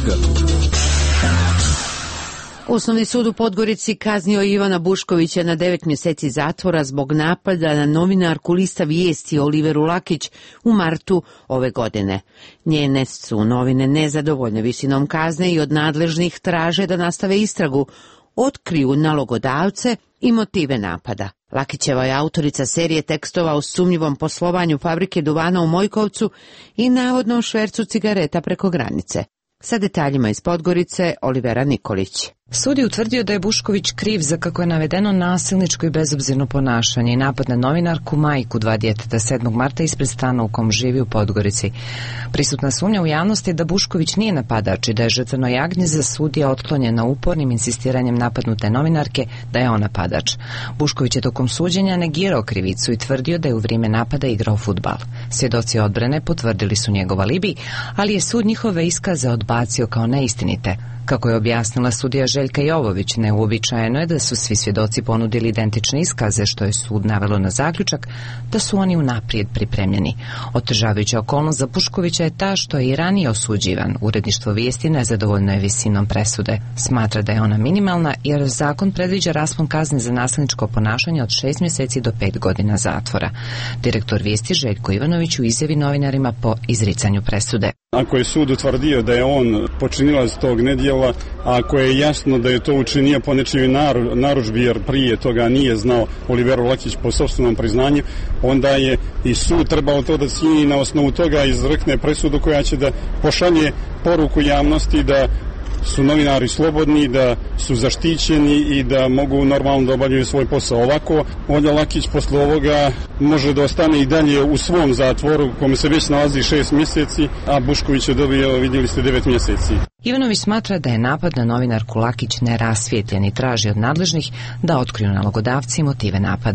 Osnovni sud u Podgorici kaznio Ivana Buškovića na devet mjeseci zatvora zbog napada na novinarku lista Vijesti Oliveru Lakić u martu ove godine. Njene su novine nezadovoljne visinom kazne i od nadležnih traže da nastave istragu, otkriju nalogodavce i motive napada. Lakićeva je autorica serije tekstova o sumnjivom poslovanju fabrike duvana u Mojkovcu i navodnom švercu cigareta preko granice. Sa detaljima iz Podgorice, Olivera Nikolić. Sud je utvrdio da je Bušković kriv za, kako je navedeno, nasilničko i bezobzirno ponašanje i napad na novinarku, majku dva djeteta, sedmog marta ispred stana u kom živi u Podgorici. Prisutna sumnja u javnosti je da Bušković nije napadač i da je žrtveno jagnje za sudija otklonjena upornim insistiranjem napadnute novinarke da je on napadač. Bušković je tokom suđenja negirao krivicu i tvrdio da je u vrijeme napada igrao fudbal. Svjedoci odbrane potvrdili su njegov alibi, ali je sud njihove iskaze odbacio kao neistinite. Kako je objasnila sudija Željka Jovović, neuobičajeno je da su svi svjedoci ponudili identične iskaze, što je sud navelo na zaključak da su oni unaprijed pripremljeni. Otežavajuća okolnost za Buškovića je ta što je i ranije osuđivan. Uredništvo Vijesti nezadovoljno je visinom presude. Smatra da je ona minimalna jer zakon predviđa raspon kazne za nasilničko ponašanje od šest mjeseci do pet godina zatvora. Direktor Vijesti Željko Ivanović u izjavi novinarima po izricanju presude. Ako je sud utvrdio da je on počinilac tog nedjela, ako je jasno da je to učinio po nečijoj narudžbi jer prije toga nije znao Oliveru Lakić po sopstvenom priznanju, onda je i sud trebao to da cijeni na osnovu toga izrekne presudu koja će da pošalje poruku javnosti da su novinari slobodni, da su zaštićeni i da mogu normalno da obavljaju svoj posao. Ovako, Olja Lakić posle ovoga može da ostane i dalje u svom zatvoru, kome se već nalazi šest mjeseci, a Bušković je dobio, vidjeli ste, devet mjeseci. Ivanović smatra da je napad na novinarku Lakić nerasvijetljen i traži od nadležnih da otkriju nalogodavci i motive napada.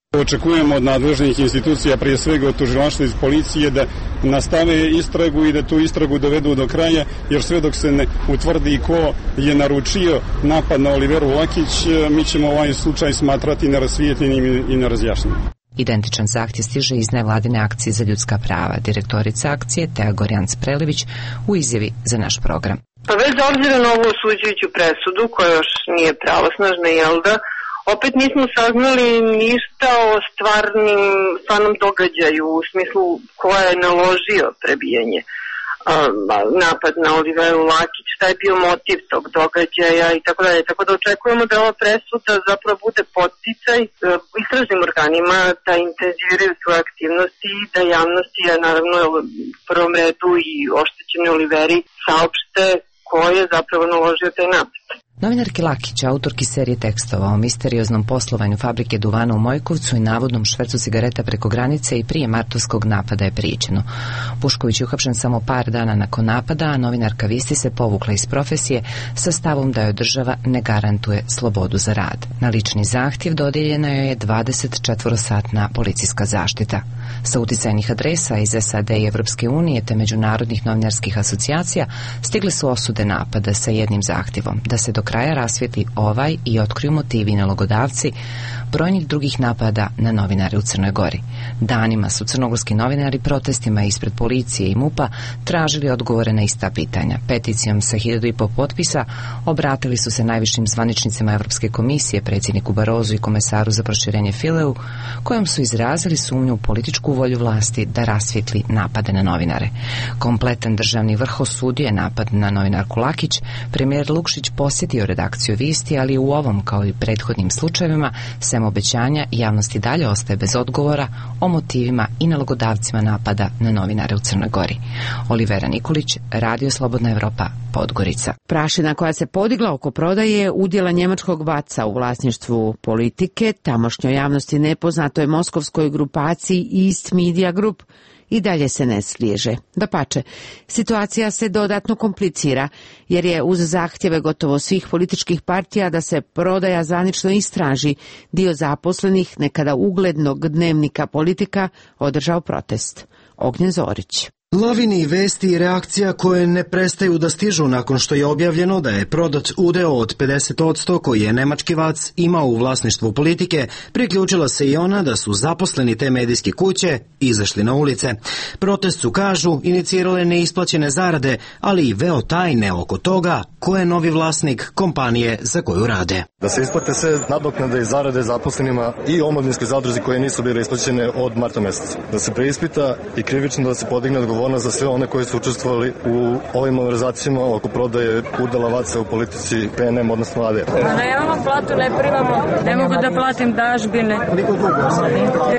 Očekujemo od nadležnih institucija, prije svega od tužilaštva iz policije, da nastave istragu i da tu istragu dovedu do kraja, jer sve dok se ne utvrdi ko je naručio napad na Oliveru Lakić, mi ćemo ovaj slučaj smatrati nerasvijetljenim i nerazjašnjenim. Identičan zahtjev stiže iz nevladine akcije za ljudska prava. Direktorica akcije Teja Gorjanc-Prelević u izjavi za naš program. Pa bez obzira na ovu osuđujuću presudu, koja još nije pravosnažna, jel da, opet nismo saznali ništa o stvarnim, stvarnom događaju, u smislu ko je naložio prebijanje, um, napad na Oliveru Lakić, šta je bio motiv tog događaja i tako dalje. Tako da očekujemo da ova presuda zapravo bude podsticaj uh, istražnim organima da intenziviraju svoje aktivnosti i da javnosti, a naravno u prvom redu i oštećeni Oliveri, saopšte ko je zapravo naložio taj napad. Novinarki Lakić, autorki serije tekstova o misterioznom poslovanju fabrike duvana u Mojkovcu i navodnom švercu cigareta preko granice i prije martovskog napada je pričeno. Pušković je uhapšen samo par dana nakon napada, a novinarka Visti se povukla iz profesije sa stavom da joj država ne garantuje slobodu za rad. Na lični zahtjev dodijeljena joj je dvadesetčetvorosatna policijska zaštita. Sa uticajnih adresa iz S A D i Evropske unije te međunarodnih novinarskih asocijacija stigle su osude napada sa jednim zahtjevom, da se do kraja rasvjeti ovaj i otkriju motivi i nalogodavci brojnih drugih napada na novinare u Crnoj Gori. Danima su crnogorski novinari protestima ispred policije i MUP-a tražili odgovore na ista pitanja. Peticijom sa hiljadu i po potpisa obratili su se najvišim zvaničnicima Evropske komisije, predsjedniku Barozu i komesaru za proširenje Fileu, kojom su izrazili sumnju u političku volju vlasti da rasvjetli napade na novinare. Kompletan državni vrh osudio je napad na novinarku Lakić. Premijer Lukšić posjetio redakciju Visti, ali u ovom, kao i prethodnim slučajevima, sem obećanja, javnost i dalje ostaje bez odgovora o motivima i nalogodavcima napada na novinare u Crnoj Gori. Olivera Nikolić, Radio Slobodna Evropa, Podgorica. Prašina koja se podigla oko prodaje udjela njemačkog vaca u vlasništvu Politike, tamošnjoj javnosti nepoznatoj moskovskoj grupaciji East Media Group, i dalje se ne sliježe. Dapače, situacija se dodatno komplicira, jer je uz zahtjeve gotovo svih političkih partija da se prodaja zvanično istraži, dio zaposlenih nekada uglednog dnevnika Politika održao protest. Ognjen Zorić. Lavini vesti i reakcija koje ne prestaju da stižu nakon što je objavljeno da je prodat udeo od pedeset posto koji je nemački vac imao u vlasništvu Politike, priključila se i ona da su zaposleni te medijske kuće izašli na ulice. Protest su, kažu, inicirale neisplaćene zarade, ali i veo tajne oko toga ko je novi vlasnik kompanije za koju rade. Da se isplate sve nadoknade i zarade zaposlenima i omladinskoj zadruzi koje nisu bile isplaćene od marta meseca. Da se preispita i krivično da se podigne odgovornost za sve one koji su učestvovali u ovim malverzacijama oko prodaje udela vaca u Politici P N M, odnosno A D. Pa nemamo platu, ne primamo, ne mogu da platim dažbine. Koliko dugo sad?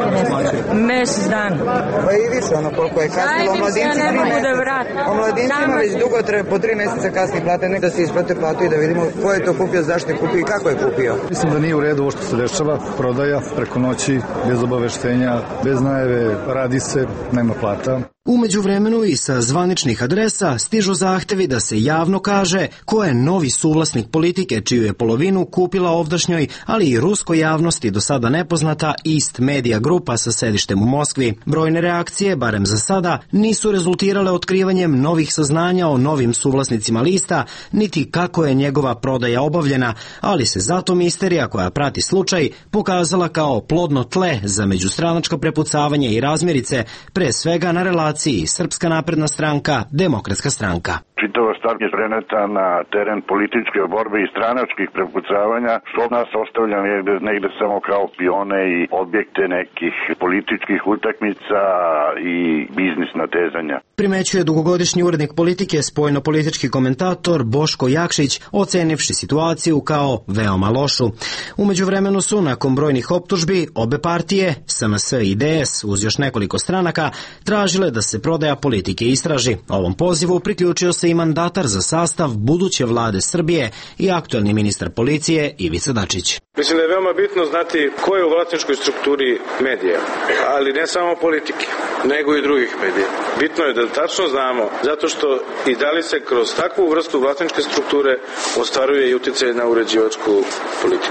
Mesec dana. Pa i više ono koliko je kasnilo. Omladinci ne mogu da vratim. Omladincima već dugo treba po tri mjeseca kasnije plate, nek da se isplate platu i da vidimo ko je to kupio, zašto je kupio i kako je kupio. Mislim da nije u redu ovo što se dešava, prodaja preko noći, bez obaveštenja, bez najave, radi se, nema plata. U međuvremenu i sa zvaničnih adresa stižu zahtevi da se javno kaže ko je novi suvlasnik Politike, čiju je polovinu kupila ovdašnjoj, ali i ruskoj javnosti do sada nepoznata East Media grupa sa sedištem u Moskvi. Brojne reakcije, barem za sada, nisu rezultirale otkrivanjem novih saznanja o novim suvlasnicima lista, niti kako je njegova prodaja obavljena, ali se zato misterija koja prati slučaj pokazala kao plodno tle za međustranačko prepucavanje i razmirice, pre svega na relaciji Srpska napredna stranka, Demokratska stranka. Čitava stvar je preneta na teren političke borbe i stranačkih prepucavanja, što nas ostavlja negde, negde samo kao pione i objekte nekih političkih utakmica i biznis natezanja. Primećuje dugogodišnji urednik Politike, spoljno-politički komentator Boško Jakšić, ocenivši situaciju kao veoma lošu. U međuvremenu su, nakon brojnih optužbi, obe partije, S M S i D S, uz još nekoliko stranaka, tražile da se prodaja Politike istraži. Ovom pozivu priključio se i mandatar za sastav buduće vlade Srbije i aktuelni ministar policije Ivica Dačić. Mislim da je veoma bitno znati ko je u vlasničkoj strukturi medija, ali ne samo Politike, nego i drugih medija. Bitno je da tačno znamo, zato što i da li se kroz takvu vrstu vlasničke strukture ostvaruje i uticaj na uređivačku politiku.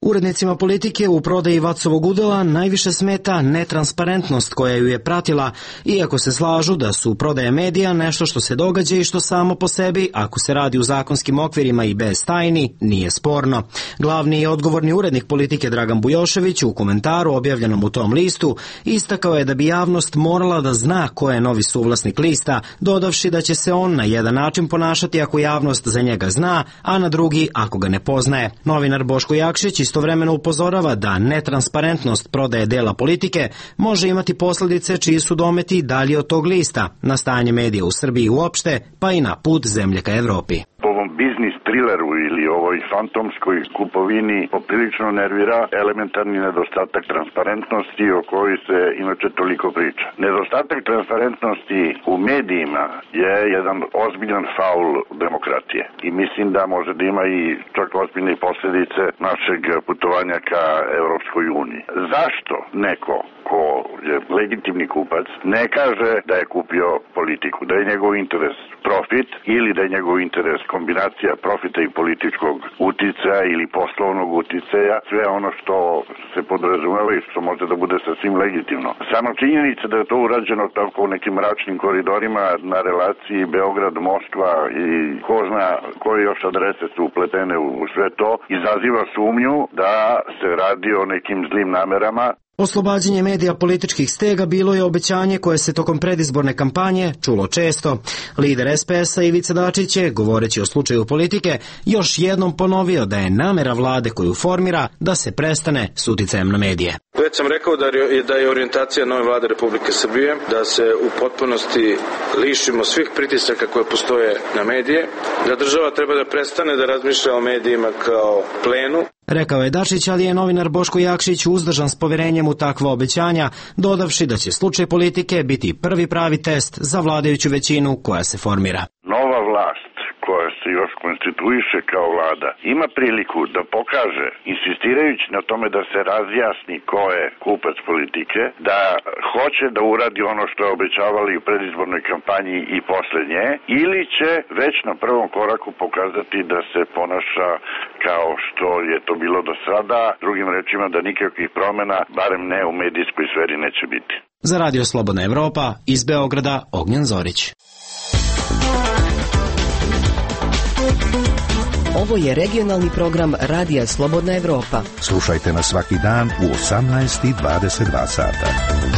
Urednicima Politike u prodaji Vacovog udela najviše smeta netransparentnost koja ju je pratila, iako se slažu da su prodaje medija nešto što se događa i što samo po sebi, ako se radi u zakonskim okvirima i bez tajni, nije sporno. Glavni i odgovorni urednik Politike Dragan Bujošević u komentaru objavljenom u tom listu istakao je da bi javnost morala da zna ko je novi suvlasnik lista, dodavši da će se on na jedan način ponašati ako javnost za njega zna, a na drugi ako ga ne poznaje. Novinar Boško Jakšić istovremeno upozorava da netransparentnost prodaje dela Politike može imati posljedice čiji su dometi dalje od tog lista, na stanje medija u Srbiji uopšte, pa i na put zemlje ka Evropi. Po ovom biznis trileru ili ovoj fantomskoj kupovini poprilično nervira elementarni nedostatak transparentnosti o kojoj se inače toliko priča. Nedostatak transparentnosti u medijima je jedan ozbiljan faul demokratije i mislim da može da ima i čak ozbiljne posljedice našeg putovanja ka Evropskoj uniji. Zašto neko ko je legitimni kupac ne kaže da je kupio Politiku, da je njegov interes profit ili da je njegov interes kombinacija profita i političkog uticaja ili poslovnog uticaja, sve ono što se podrazumeva i što može da bude sasvim legitimno. Sama činjenica da je to urađeno tako u nekim mračnim koridorima na relaciji Beograd-Moskva i ko zna koje još adrese su upletene u sve to, izaziva sumnju da se radi o nekim zlim namerama. Oslobađanje medija političkih stega bilo je obećanje koje se tokom predizborne kampanje čulo često. Lider es pe es a Ivica Dačić je, govoreći o slučaju Politike, još jednom ponovio da je namera vlade koju formira da se prestane s uticajem na medije. Već sam rekao da je, da je orijentacija nove vlade Republike Srbije da se u potpunosti lišimo svih pritisaka koje postoje na medije, da država treba da prestane da razmišlja o medijima kao plenu. Rekao je Dačić, ali je novinar Boško Jakšić uzdržan s poverenjem u takva obećanja, dodavši da će slučaj Politike biti prvi pravi test za vladajuću većinu koja se formira. Nova vlast koja se još konstituiše kao vlada ima priliku da pokaže, insistirajući na tome da se razjasni ko je kupac Politike, da hoće da uradi ono što je obećavali u predizbornoj kampanji i posle nje, ili će već na prvom koraku pokazati da se ponaša kao što je to bilo do sada, drugim rečima da nikakvih promjena, barem ne u medijskoj sferi, neće biti. Za Radio Slobodna Evropa, iz Beograda, Ognjen Zorić. Ovo je regionalni program Radija Slobodna Evropa. Slušajte nas svaki dan u osamnaest i dvadeset dva sata.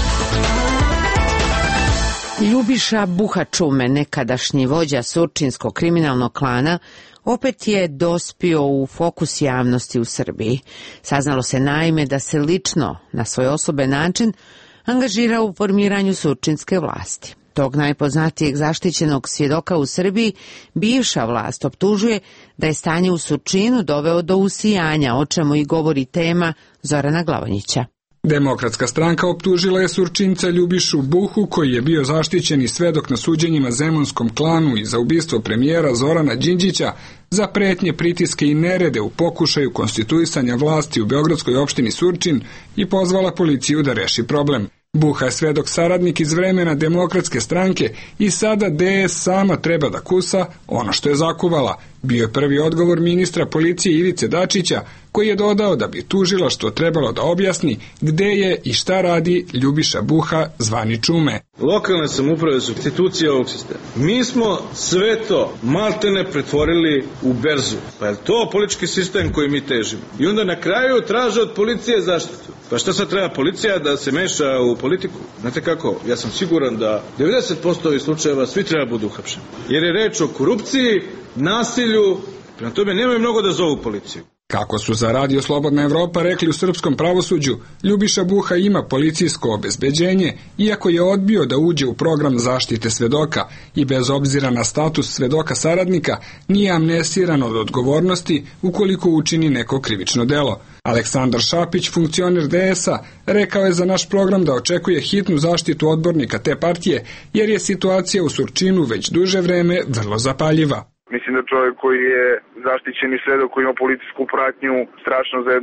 Ljubiša Buha-Čume, nekadašnji vođa surčinskog kriminalnog klana, opet je dospio u fokus javnosti u Srbiji. Saznalo se naime da se lično, na svoj osoben način, angažirao u formiranju surčinske vlasti. Tog najpoznatijeg zaštićenog svjedoka u Srbiji bivša vlast optužuje da je stanje u Surčinu doveo do usijanja, o čemu i govori tema Zorana Glavonjića. Demokratska stranka optužila je Surčinca Ljubišu Buhu, koji je bio zaštićeni svedok na suđenjima Zemunskom klanu i za ubistvo premijera Zorana Đinđića, za pretnje, pritiske i nerede u pokušaju konstituisanja vlasti u beogradskoj opštini Surčin i pozvala policiju da reši problem. Buha je svedok saradnik iz vremena Demokratske stranke i sada de es sama treba da kusa ono što je zakuvala. Bio je prvi odgovor ministra policije Ivice Dačića, koji je dodao da bi tužilaštvo trebalo da objasni gde je i šta radi Ljubiša Buha, zvani Čume. Lokalne samouprave su institucije ovog sistema. Mi smo sve to maltene pretvorili u berzu. Pa je to politički sistem koji mi težimo. I onda na kraju traže od policije zaštitu. Pa šta sad treba policija da se meša u politiku? Znate kako, ja sam siguran da devedeset posto ovih slučajeva svi treba budu uhapšeni. Jer je reč o korupciji, nasilju, prema tome nemaju mnogo da zovu policiju. Kako su za Radio Slobodna Evropa rekli u srpskom pravosuđu, Ljubiša Buha ima policijsko obezbeđenje, iako je odbio da uđe u program zaštite svedoka i bez obzira na status svedoka saradnika nije amnestiran od odgovornosti ukoliko učini neko krivično delo. Aleksandar Šapić, funkcioner de es a, rekao je za naš program da očekuje hitnu zaštitu odbornika te partije, jer je situacija u Surčinu već duže vreme vrlo zapaljiva. Mislim da čovjek koji je zaštićeni svedok, koji ima policijsku pratnju, strašno za jednu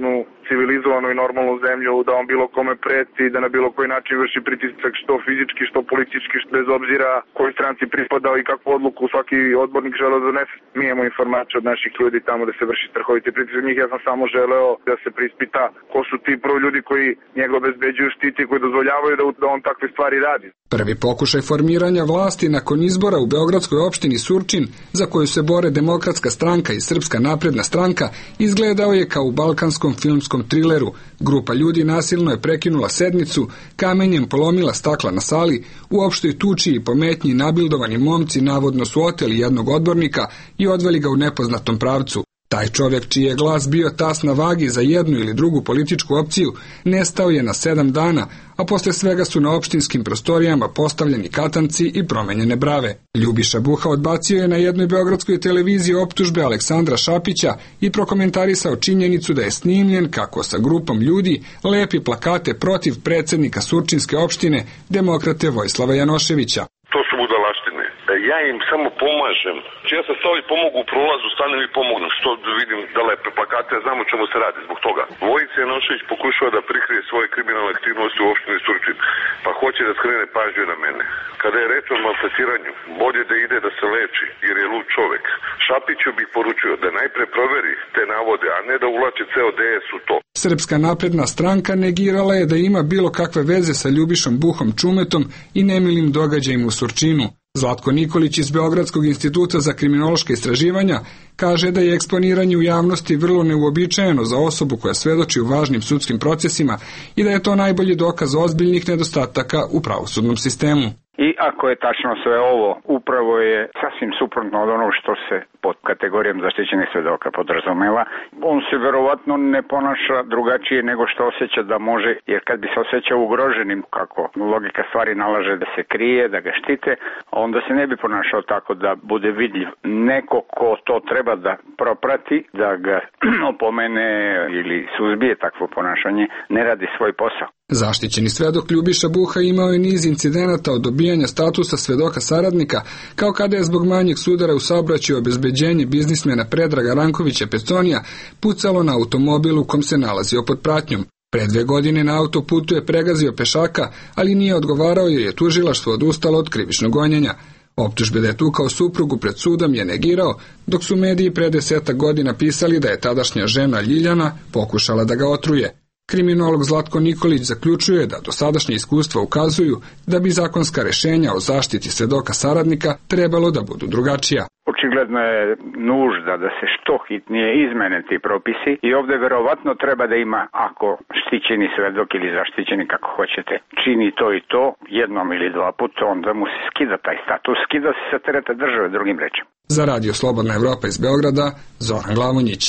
civilizovanu i normalnu zemlju, da on bilo kome preti, da na bilo koji način vrši pritisak što fizički, što politički, što bez obzira kojoj stranci pripadao i kakvu odluku svaki odbornik želeo da donese. Mi imamo informaciju od naših ljudi tamo da se vrši strahoviti pritisak njih. Ja sam samo želeo da se preispita ko su ti prvo ljudi koji njega obezbeđuju, štiti, koji dozvoljavaju da, da on takve stvari radi. Prvi pokušaj formiranja vlasti nakon izbora u beogradskoj opštini Surčin, za koju se bore Demokratska stranka i Srpska napredna stranka, izgledao je kao u balkanskom filmskom trileru. Grupa ljudi nasilno je prekinula sednicu, kamenjem polomila stakla na sali, u opštoj tuči i pometnji nabildovani momci navodno su oteli jednog odbornika i odveli ga u nepoznatom pravcu. Taj čovjek, čiji je glas bio tas na vagi za jednu ili drugu političku opciju, nestao je na sedam dana, a posle svega su na opštinskim prostorijama postavljeni katanci i promenjene brave. Ljubiša Buha odbacio je na jednoj beogradskoj televiziji optužbe Aleksandra Šapića i prokomentarisao činjenicu da je snimljen kako sa grupom ljudi lepi plakate protiv predsjednika Surčinske opštine, demokrate Vojislava Janoševića. To su budalaštine. Ja im samo pomažem. Ja sam stao i pomogu u prolazu, stanem i pomognem, što vidim da lepe plakate, ja znam o čemu se radi zbog toga. Vojica Janošević pokušava da prikrije svoje kriminalne aktivnosti u opštini Surčin, pa hoće da skrene pažnju na mene. Kada je reč o maltretiranju, bolje da ide da se leči, jer je lud čovek. Šapiću bih poručio da najpre proveri te navode, a ne da ulači ceo D S u to. Srpska napredna stranka negirala je da ima bilo kakve veze sa Ljubišom Buhom Čumetom i nemilim događajima u Surčinu. Zlatko Nikolić iz Beogradskog instituta za kriminološka istraživanja kaže da je eksponiranje u javnosti vrlo neuobičajeno za osobu koja svedoči u važnim sudskim procesima i da je to najbolji dokaz ozbiljnih nedostataka u pravosudnom sistemu. I ako je tačno sve ovo, upravo je sasvim suprotno od onog što se pod kategorijom zaštićenih svedoka podrazumeva. On se verovatno ne ponaša drugačije nego što osjeća da može, jer kad bi se osjećao ugroženim, kako logika stvari nalaže da se krije, da ga štite, onda se ne bi ponašao tako da bude vidljiv. Neko ko to treba da proprati, da ga opomene ili suzbije takvo ponašanje, ne radi svoj posao. Zaštićeni svedok Ljubiša Buha imao je niz incidenata od dobijanja statusa svedoka saradnika, kao kada je zbog manjeg sudara u saobraćaju obezbeđenje biznismena Predraga Rankovića Peconija pucalo na automobil u kom se nalazio pod pratnjom. Pre dve godine na autoputu je pregazio pešaka, ali nije odgovarao jer je tužilaštvo odustalo od krivičnog gonjenja. Optužbe da je tukao suprugu pred sudom je negirao, dok su mediji pre desetak godina pisali da je tadašnja žena Ljiljana pokušala da ga otruje. Kriminolog Zlatko Nikolić zaključuje da dosadašnje iskustva ukazuju da bi zakonska rešenja o zaštiti svedoka saradnika trebalo da budu drugačija. Očigledno je nužda da se što hitnije izmene ti propisi i ovde verovatno treba da ima, ako štićeni svedok ili zaštićeni kako hoćete, čini to i to jednom ili dva puta, onda mu se skida taj status, skida se sa tereta države, drugim rečima. Za Radio Slobodna Evropa iz Beograda, Zoran Glavonjić.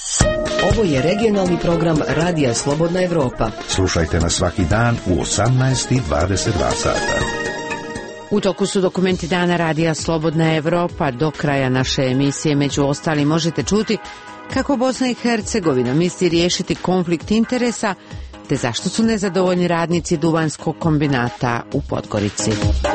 Ovo je regionalni program Radija Slobodna Evropa. Slušajte nas svaki dan u osamnaest i dvadeset dva sata. U toku su dokumenti dana Radija Slobodna Evropa. Do kraja naše emisije među ostalim možete čuti kako Bosna i Hercegovina misli riješiti konflikt interesa, te zašto su nezadovoljni radnici duvanskog kombinata u Podgorici.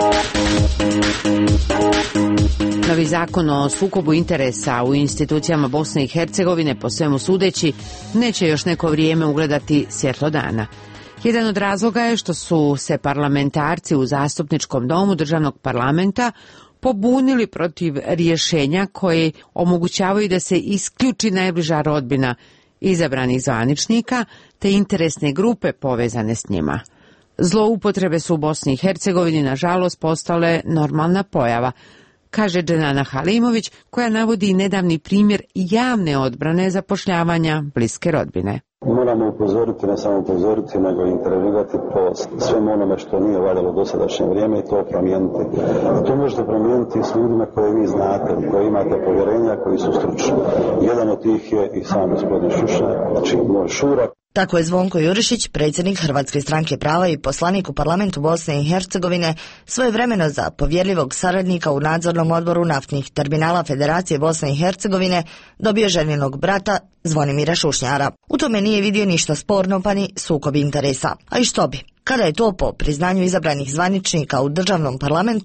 Novi zakon o sukobu interesa u institucijama Bosne i Hercegovine, po svemu sudeći, neće još neko vrijeme ugledati svjetlo dana. Jedan od razloga je što su se parlamentarci u Zastupničkom domu državnog parlamenta pobunili protiv rješenja koje omogućavaju da se isključi najbliža rodbina izabranih zvaničnika te interesne grupe povezane s njima. Zloupotrebe su u Bosni i Hercegovini nažalost postale normalna pojava, kaže Dženana Halimović, koja navodi nedavni primjer javne odbrane zapošljavanja bliske rodbine. Moramo upozoriti, ne samo upozoriti, nego intervenirati po svemu onome što nije valjalo dosadašnje vrijeme i to promijeniti. To možete promijeniti s ljudima koje vi znate, koji imate povjerenja, koji su stručni. Jedan od tih je i sam gospodin Šušnja, znači moj Šurak. Tako je Zvonko Jurišić, predsjednik Hrvatske stranke prava i poslanik u parlamentu Bosne i Hercegovine, svojevremeno za povjerljivog saradnika u nadzornom odboru naftnih terminala Federacije Bosne i Hercegovine dobio ženjenog brata Zvonimira Šušnjara. U tome nije vidio ništa sporno pa ni sukob interesa. A i što bi? Kada je to po priznanju izabranih zvaničnika u državnom parlamentu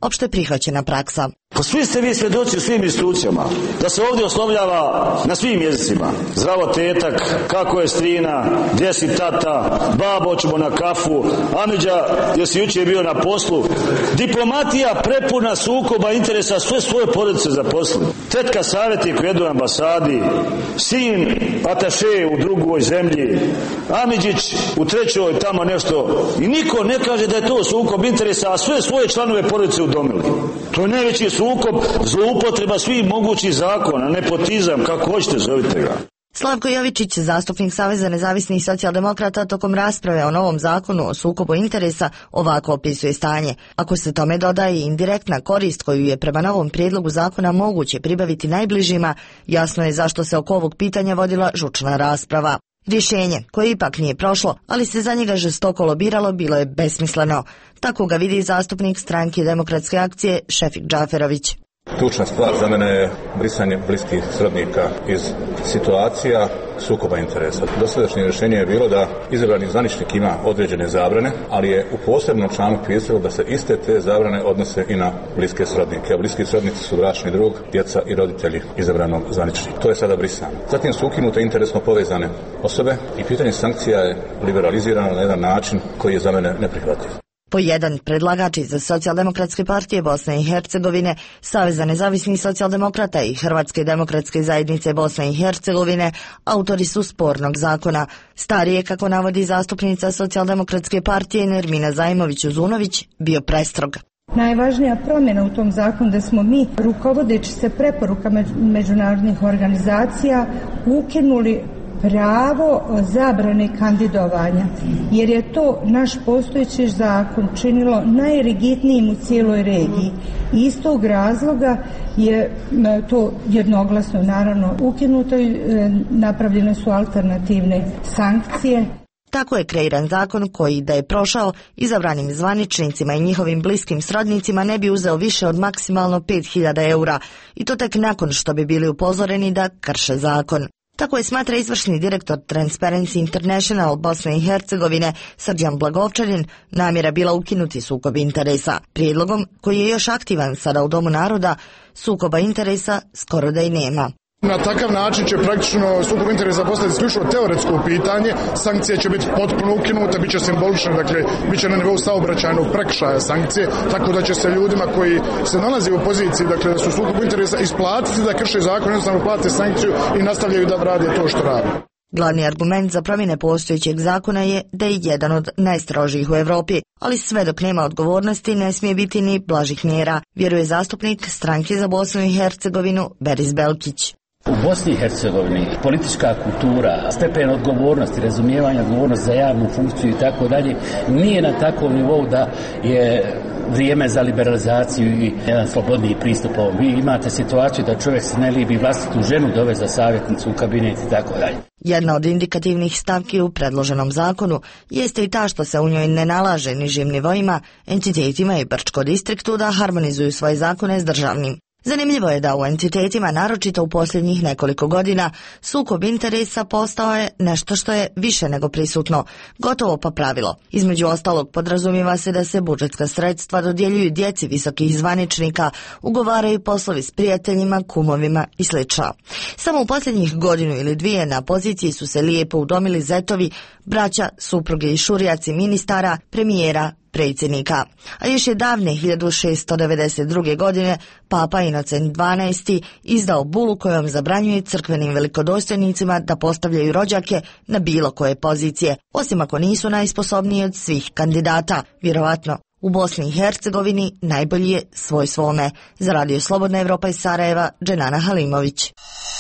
opšte prihvaćena praksa. Pa svi ste vi svjedoci u svim institucijama da se ovdje oslovljava na svim jezicima. Zdravo tetak, kako je strina, gdje si tata, babo, ćemo na kafu, Amidža, jesi jučer bio na poslu. Diplomatija prepuna sukoba interesa, sve svoje porodice zaposlili. Tetka savjetnik u jednoj ambasadi, sin ataše u drugoj zemlji, Amidžić u trećoj tamo nešto. I niko ne kaže da je to sukob interesa, a sve svoje članove porodice udomili. To je najveći sukob, zloupotreba svih mogućih zakona, nepotizam, kako hoćete, zovite ga. Slavko Jovičić, zastupnik Saveza nezavisnih socijaldemokrata, tokom rasprave o novom zakonu o sukobu interesa ovako opisuje stanje. Ako se tome dodaje indirektna korist koju je prema novom prijedlogu zakona moguće pribaviti najbližima, jasno je zašto se oko ovog pitanja vodila žučna rasprava. Rješenje, koje ipak nije prošlo, ali se za njega žestoko lobiralo, bilo je besmisleno. Tako ga vidi zastupnik Stranke demokratske akcije Šefik Džaferović. Ključna stvar za mene je brisanje bliskih srodnika iz situacija sukoba interesa. Dosadašnje rješenje je bilo da izabrani zvaničnik ima određene zabrane, ali je u posebnom članku pisalo da se iste te zabrane odnose i na bliske srodnike. A bliski srodnici su bračni drug, djeca i roditelji izabranog zvaničnika. To je sada brisano. Zatim su ukinute interesno povezane osobe i pitanje sankcija je liberalizirano na jedan način koji je za mene neprihvatljiv. Po jedan predlagač iz Socijaldemokratske partije Bosne i Hercegovine, Saveza nezavisnih socijaldemokrata i Hrvatske demokratske zajednice Bosne i Hercegovine, autori su spornog zakona. Stari je, kako navodi zastupnica Socijaldemokratske partije Nermina Zajmović-Uzunović, bio prestrog. Najvažnija promjena u tom zakonu da smo mi, rukovodeći se preporukama međunarodnih organizacija, ukinuli pravo zabrane kandidovanja, jer je to naš postojeći zakon činilo najrigidnijim u cijeloj regiji. I iz tog razloga je to jednoglasno naravno ukinuto i napravljene su alternativne sankcije. Tako je kreiran zakon koji, da je prošao, izabranim zvaničnicima i njihovim bliskim srodnicima ne bi uzeo više od maksimalno pet hiljada eura, i to tek nakon što bi bili upozoreni da krše zakon. Tako je smatra izvršni direktor Transparency International Bosne i Hercegovine Srđan Blagovčanin, namjera bila ukinuti sukob interesa. Prijedlogom, koji je još aktivan sada u Domu naroda, sukoba interesa skoro da i nema. Na takav način će praktično sukob interesa postati isključivo teoretsko pitanje, sankcije će biti potpuno ukinute, bit će simbolične, dakle, bit će na nivou saobraćajnog prekršaja sankcije, tako da će se ljudima koji se nalaze u poziciji, dakle, da su sukob interesa isplatiti da krše zakon, jednostavno plate sankciju i nastavljaju da rade to što rade. Glavni argument za promjene postojećeg zakona je da je jedan od najstrožijih u Europi, ali sve dok nema odgovornosti ne smije biti ni blažih mjera, vjeruje zastupnik Stranke za Bosnu i Hercegovinu Beris Belkić. U Bosni i Hercegovini politička kultura, stepen odgovornosti, razumijevanja odgovornosti za javnu funkciju i tako dalje nije na takvom nivou da je vrijeme za liberalizaciju i jedan slobodniji pristup. Vi imate situaciju da čovjek se ne libi vlastitu ženu dove za savjetnicu u kabinet i tako dalje. Jedna od indikativnih stavki u predloženom zakonu jeste i ta što se u njoj ne nalaže nižim nivoima, entitetima i Brčko distriktu da harmonizuju svoje zakone s državnim. Zanimljivo je da u entitetima, naročito u posljednjih nekoliko godina, sukob interesa postao je nešto što je više nego prisutno, gotovo pa pravilo. Između ostalog, podrazumijeva se da se budžetska sredstva dodjeljuju djeci visokih zvaničnika, ugovaraju poslovi s prijateljima, kumovima i sl. Samo u posljednjih godinu ili dvije na poziciji su se lijepo udomili zetovi, braća, supruge i šurijaci ministara, premijera, predsjednika. A još je davne hiljadu šessto devedeset druge. godine Papa Inocent dvanaesti. izdao bulu kojom zabranjuje crkvenim velikodostojnicima da postavljaju rođake na bilo koje pozicije, osim ako nisu najsposobniji od svih kandidata. Vjerovatno, u Bosni i Hercegovini najbolji je svoj svome. Za Radio Slobodna Evropa iz Sarajeva, Dženana Halimović.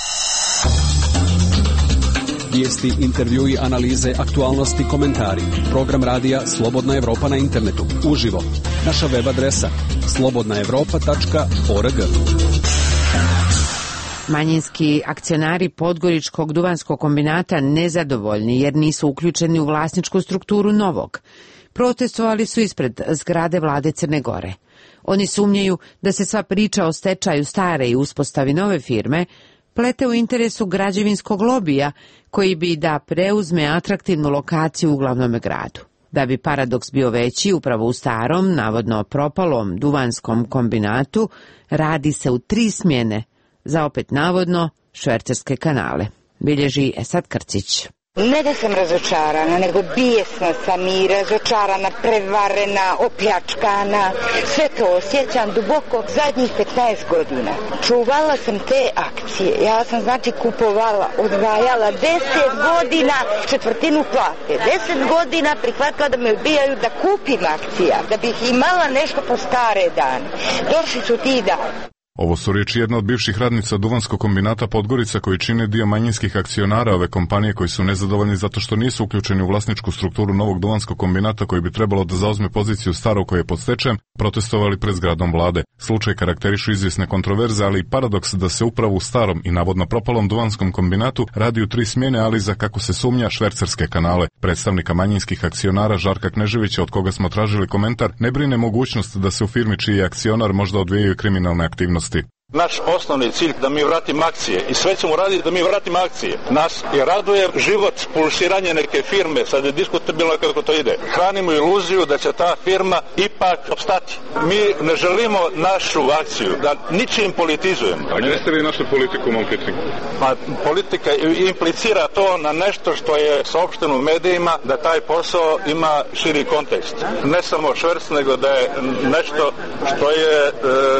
Vijesti, intervjui, analize, aktualnosti, komentari. Program radija Slobodna Evropa na internetu. Uživo. Naša web adresa slobodna evropa tačka org. Manjinski akcionari Podgoričkog duvanskog kombinata nezadovoljni jer nisu uključeni u vlasničku strukturu novog. Protestovali su ispred zgrade vlade Crne Gore. Oni sumnjaju da se sva priča o stečaju stare i uspostavi nove firme plete u interesu građevinskog lobija koji bi da preuzme atraktivnu lokaciju u glavnom gradu. Da bi paradoks bio veći, upravo u starom, navodno propalom duvanskom kombinatu, radi se u tri smjene za opet navodno švercerske kanale. Bilježi Esad Krcić. Ne da sam razočarana, nego bijesna sam i razočarana, prevarena, opljačkana. Sve to osjećam duboko zadnjih petnaest godina. Čuvala sam te akcije. Ja sam znači kupovala, odvajala deset godina četvrtinu plate. deset godina prihvatila da me odbijaju da kupim akcija, da bih imala nešto po stare dane. Došli su ti dani. Ovo su riječi jedna od bivših radnica Duvanskog kombinata Podgorica koji čine dio manjinskih akcionara ove kompanije koji su nezadovoljni zato što nisu uključeni u vlasničku strukturu novog Duvanskog kombinata koji bi trebalo da zauzme poziciju starog koji je pod stečajem, protestovali pred zgradom vlade. Slučaj karakterišu izvjesne kontroverze, ali i paradoks da se upravo u starom i navodno propalom Duvanskom kombinatu radi u tri smjene, ali za, kako se sumnja, švercerske kanale. Predstavnika manjinskih akcionara Žarka Kneževića, od koga smo tražili komentar, ne brine mogućnost da se u firmi čiji je akcionar možda odvijaju kriminalne aktivnosti. Naš osnovni cilj da mi vratimo akcije i sve ćemo raditi da mi vratimo akcije. Nas je raduje život, pulsiranje neke firme, sad je diskutabilno kako to ide. Hranimo iluziju da će ta firma ipak opstati. Mi ne želimo našu akciju, da ničim politizujemo. A gdje ste vi našu politiku marketingu? Pa, politika implicira to na nešto što je saopšteno u medijima, da taj posao ima širi kontekst. Ne samo šverc, nego da je nešto što je e,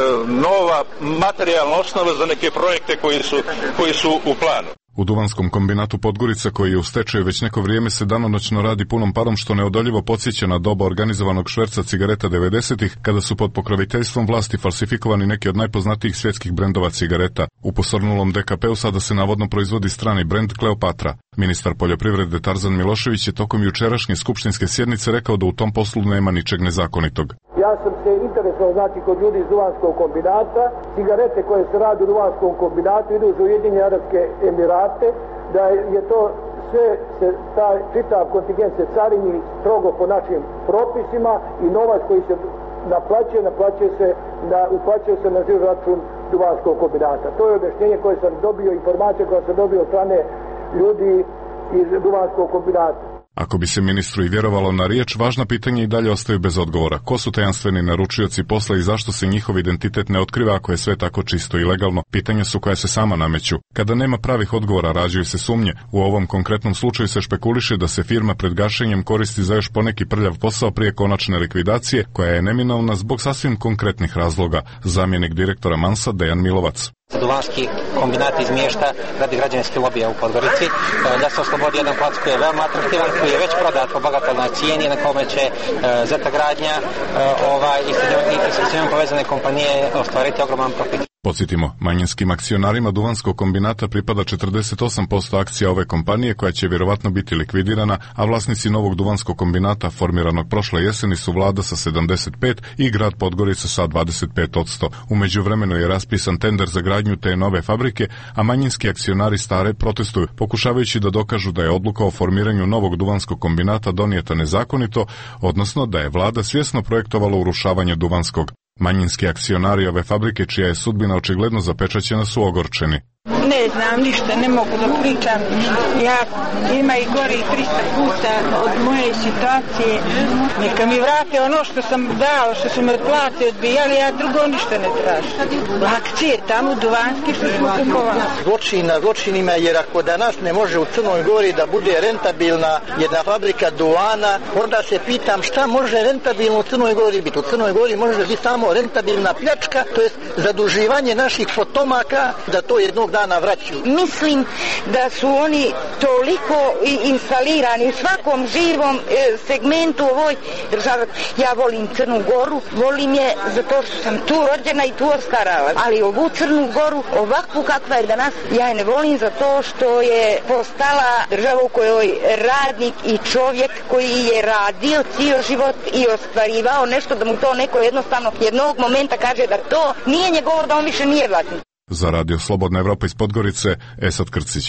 nova materijalna osnova za neke projekte koji su, koji su u planu. U Duvanskom kombinatu Podgorica, koji je u stečaju već neko vrijeme, se danonoćno radi punom parom, što neodoljivo podsjeća na doba organizovanog šverca cigareta devedesetih, kada su pod pokroviteljstvom vlasti falsifikovani neki od najpoznatijih svjetskih brendova cigareta. U posrnulom D K P-u sada se navodno proizvodi strani brend Kleopatra. Ministar poljoprivrede Tarzan Milošević je tokom jučerašnje skupštinske sjednice rekao da u tom poslu nema ničeg nezakonitog. Ja sam se interesovao, znači, kod ljudi iz Duvanskog kombinata, cigarete koje se radi u Duvanskom kombinatu idu za Ujedinjene Arapske Emirate, da je to sve, se, taj čitav kontingent se carini strogo po našim propisima i novac koji se naplaćuje, naplaćuje se, na, uplaćuje se na žiro račun Duvanskog kombinata. To je objašnjenje koje sam dobio, informacije koje sam dobio od strane ljudi iz Duvanskog kombinata. Ako bi se ministru i vjerovalo na riječ, važna pitanja i dalje ostaju bez odgovora. Ko su tajanstveni naručioci posla i zašto se njihov identitet ne otkriva ako je sve tako čisto i legalno? Pitanja su koja se sama nameću. Kada nema pravih odgovora, rađaju se sumnje. U ovom konkretnom slučaju se špekuliše da se firma pred gašenjem koristi za još poneki prljav posao prije konačne likvidacije, koja je neminovna zbog sasvim konkretnih razloga. Zamjenik direktora Mansa Dejan Milovac. Duvanski kombinat izmješta radi građevinske lobije u Podgorici, da se oslobodi jedan plac koji je veoma atraktivan, koji je već prodat po bagatelnoj cijeni, na kome će Zeta gradnja ovaj, i sa njom povezane kompanije ostvariti ogroman profit. Podsjetimo, manjinskim akcionarima Duvanskog kombinata pripada četrdeset osam posto akcija ove kompanije, koja će vjerovatno biti likvidirana, a vlasnici novog Duvanskog kombinata formiranog prošle jeseni su vlada sa sedamdeset pet i grad Podgorica sa dvadeset pet posto. U međuvremenu je raspisan tender za gradnju te nove fabrike, a manjinski akcionari stare protestuju, pokušavajući da dokažu da je odluka o formiranju novog Duvanskog kombinata donijeta nezakonito, odnosno da je vlada svjesno projektovala urušavanje Duvanskog. Manjinski akcionari ove fabrike, čija je sudbina očigledno zapečaćena, su ogorčeni. Ne znam ništa, ne mogu da pričam. Ja ima i gori trista puta od moje situacije. Neka mi vrate ono što sam dao, što su me plate odbijali, ja drugo ništa ne tražim. Akcije tamo Duvanski što smo kupovali. Zločin na zločinima, jer ako danas ne može u Crnoj Gori da bude rentabilna jedna fabrika duvana, onda se pitam šta može rentabilno u Crnoj Gori biti. U Crnoj Gori može biti samo rentabilna pljačka, to je zaduživanje naših fotomaka da to jednog dana vraćaju. Mislim da su oni toliko instalirani u svakom živom segmentu ovoj državi. Ja volim Crnu Goru, volim je zato što sam tu rođena i tu ostarala. Ali ovu Crnu Goru, ovakvu kakva je danas, ja je ne volim zato što je postala država u kojoj radnik i čovjek koji je radio cijel život i ostvarivao nešto, da mu to neko jednostavno jednog momenta kaže da to nije njegovo, da on više nije vlasnik. Za radio Slobodna Evropa iz Podgorice, Esad Krcić.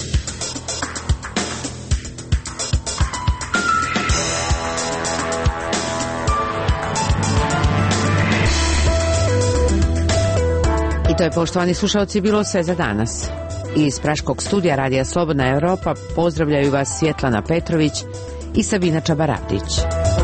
I to je, poštovani slušalci, bilo sve za danas. Iz Praškog studija radija Slobodna Evropa pozdravljaju vas Svjetlana Petrović i Sabina Čabaradić.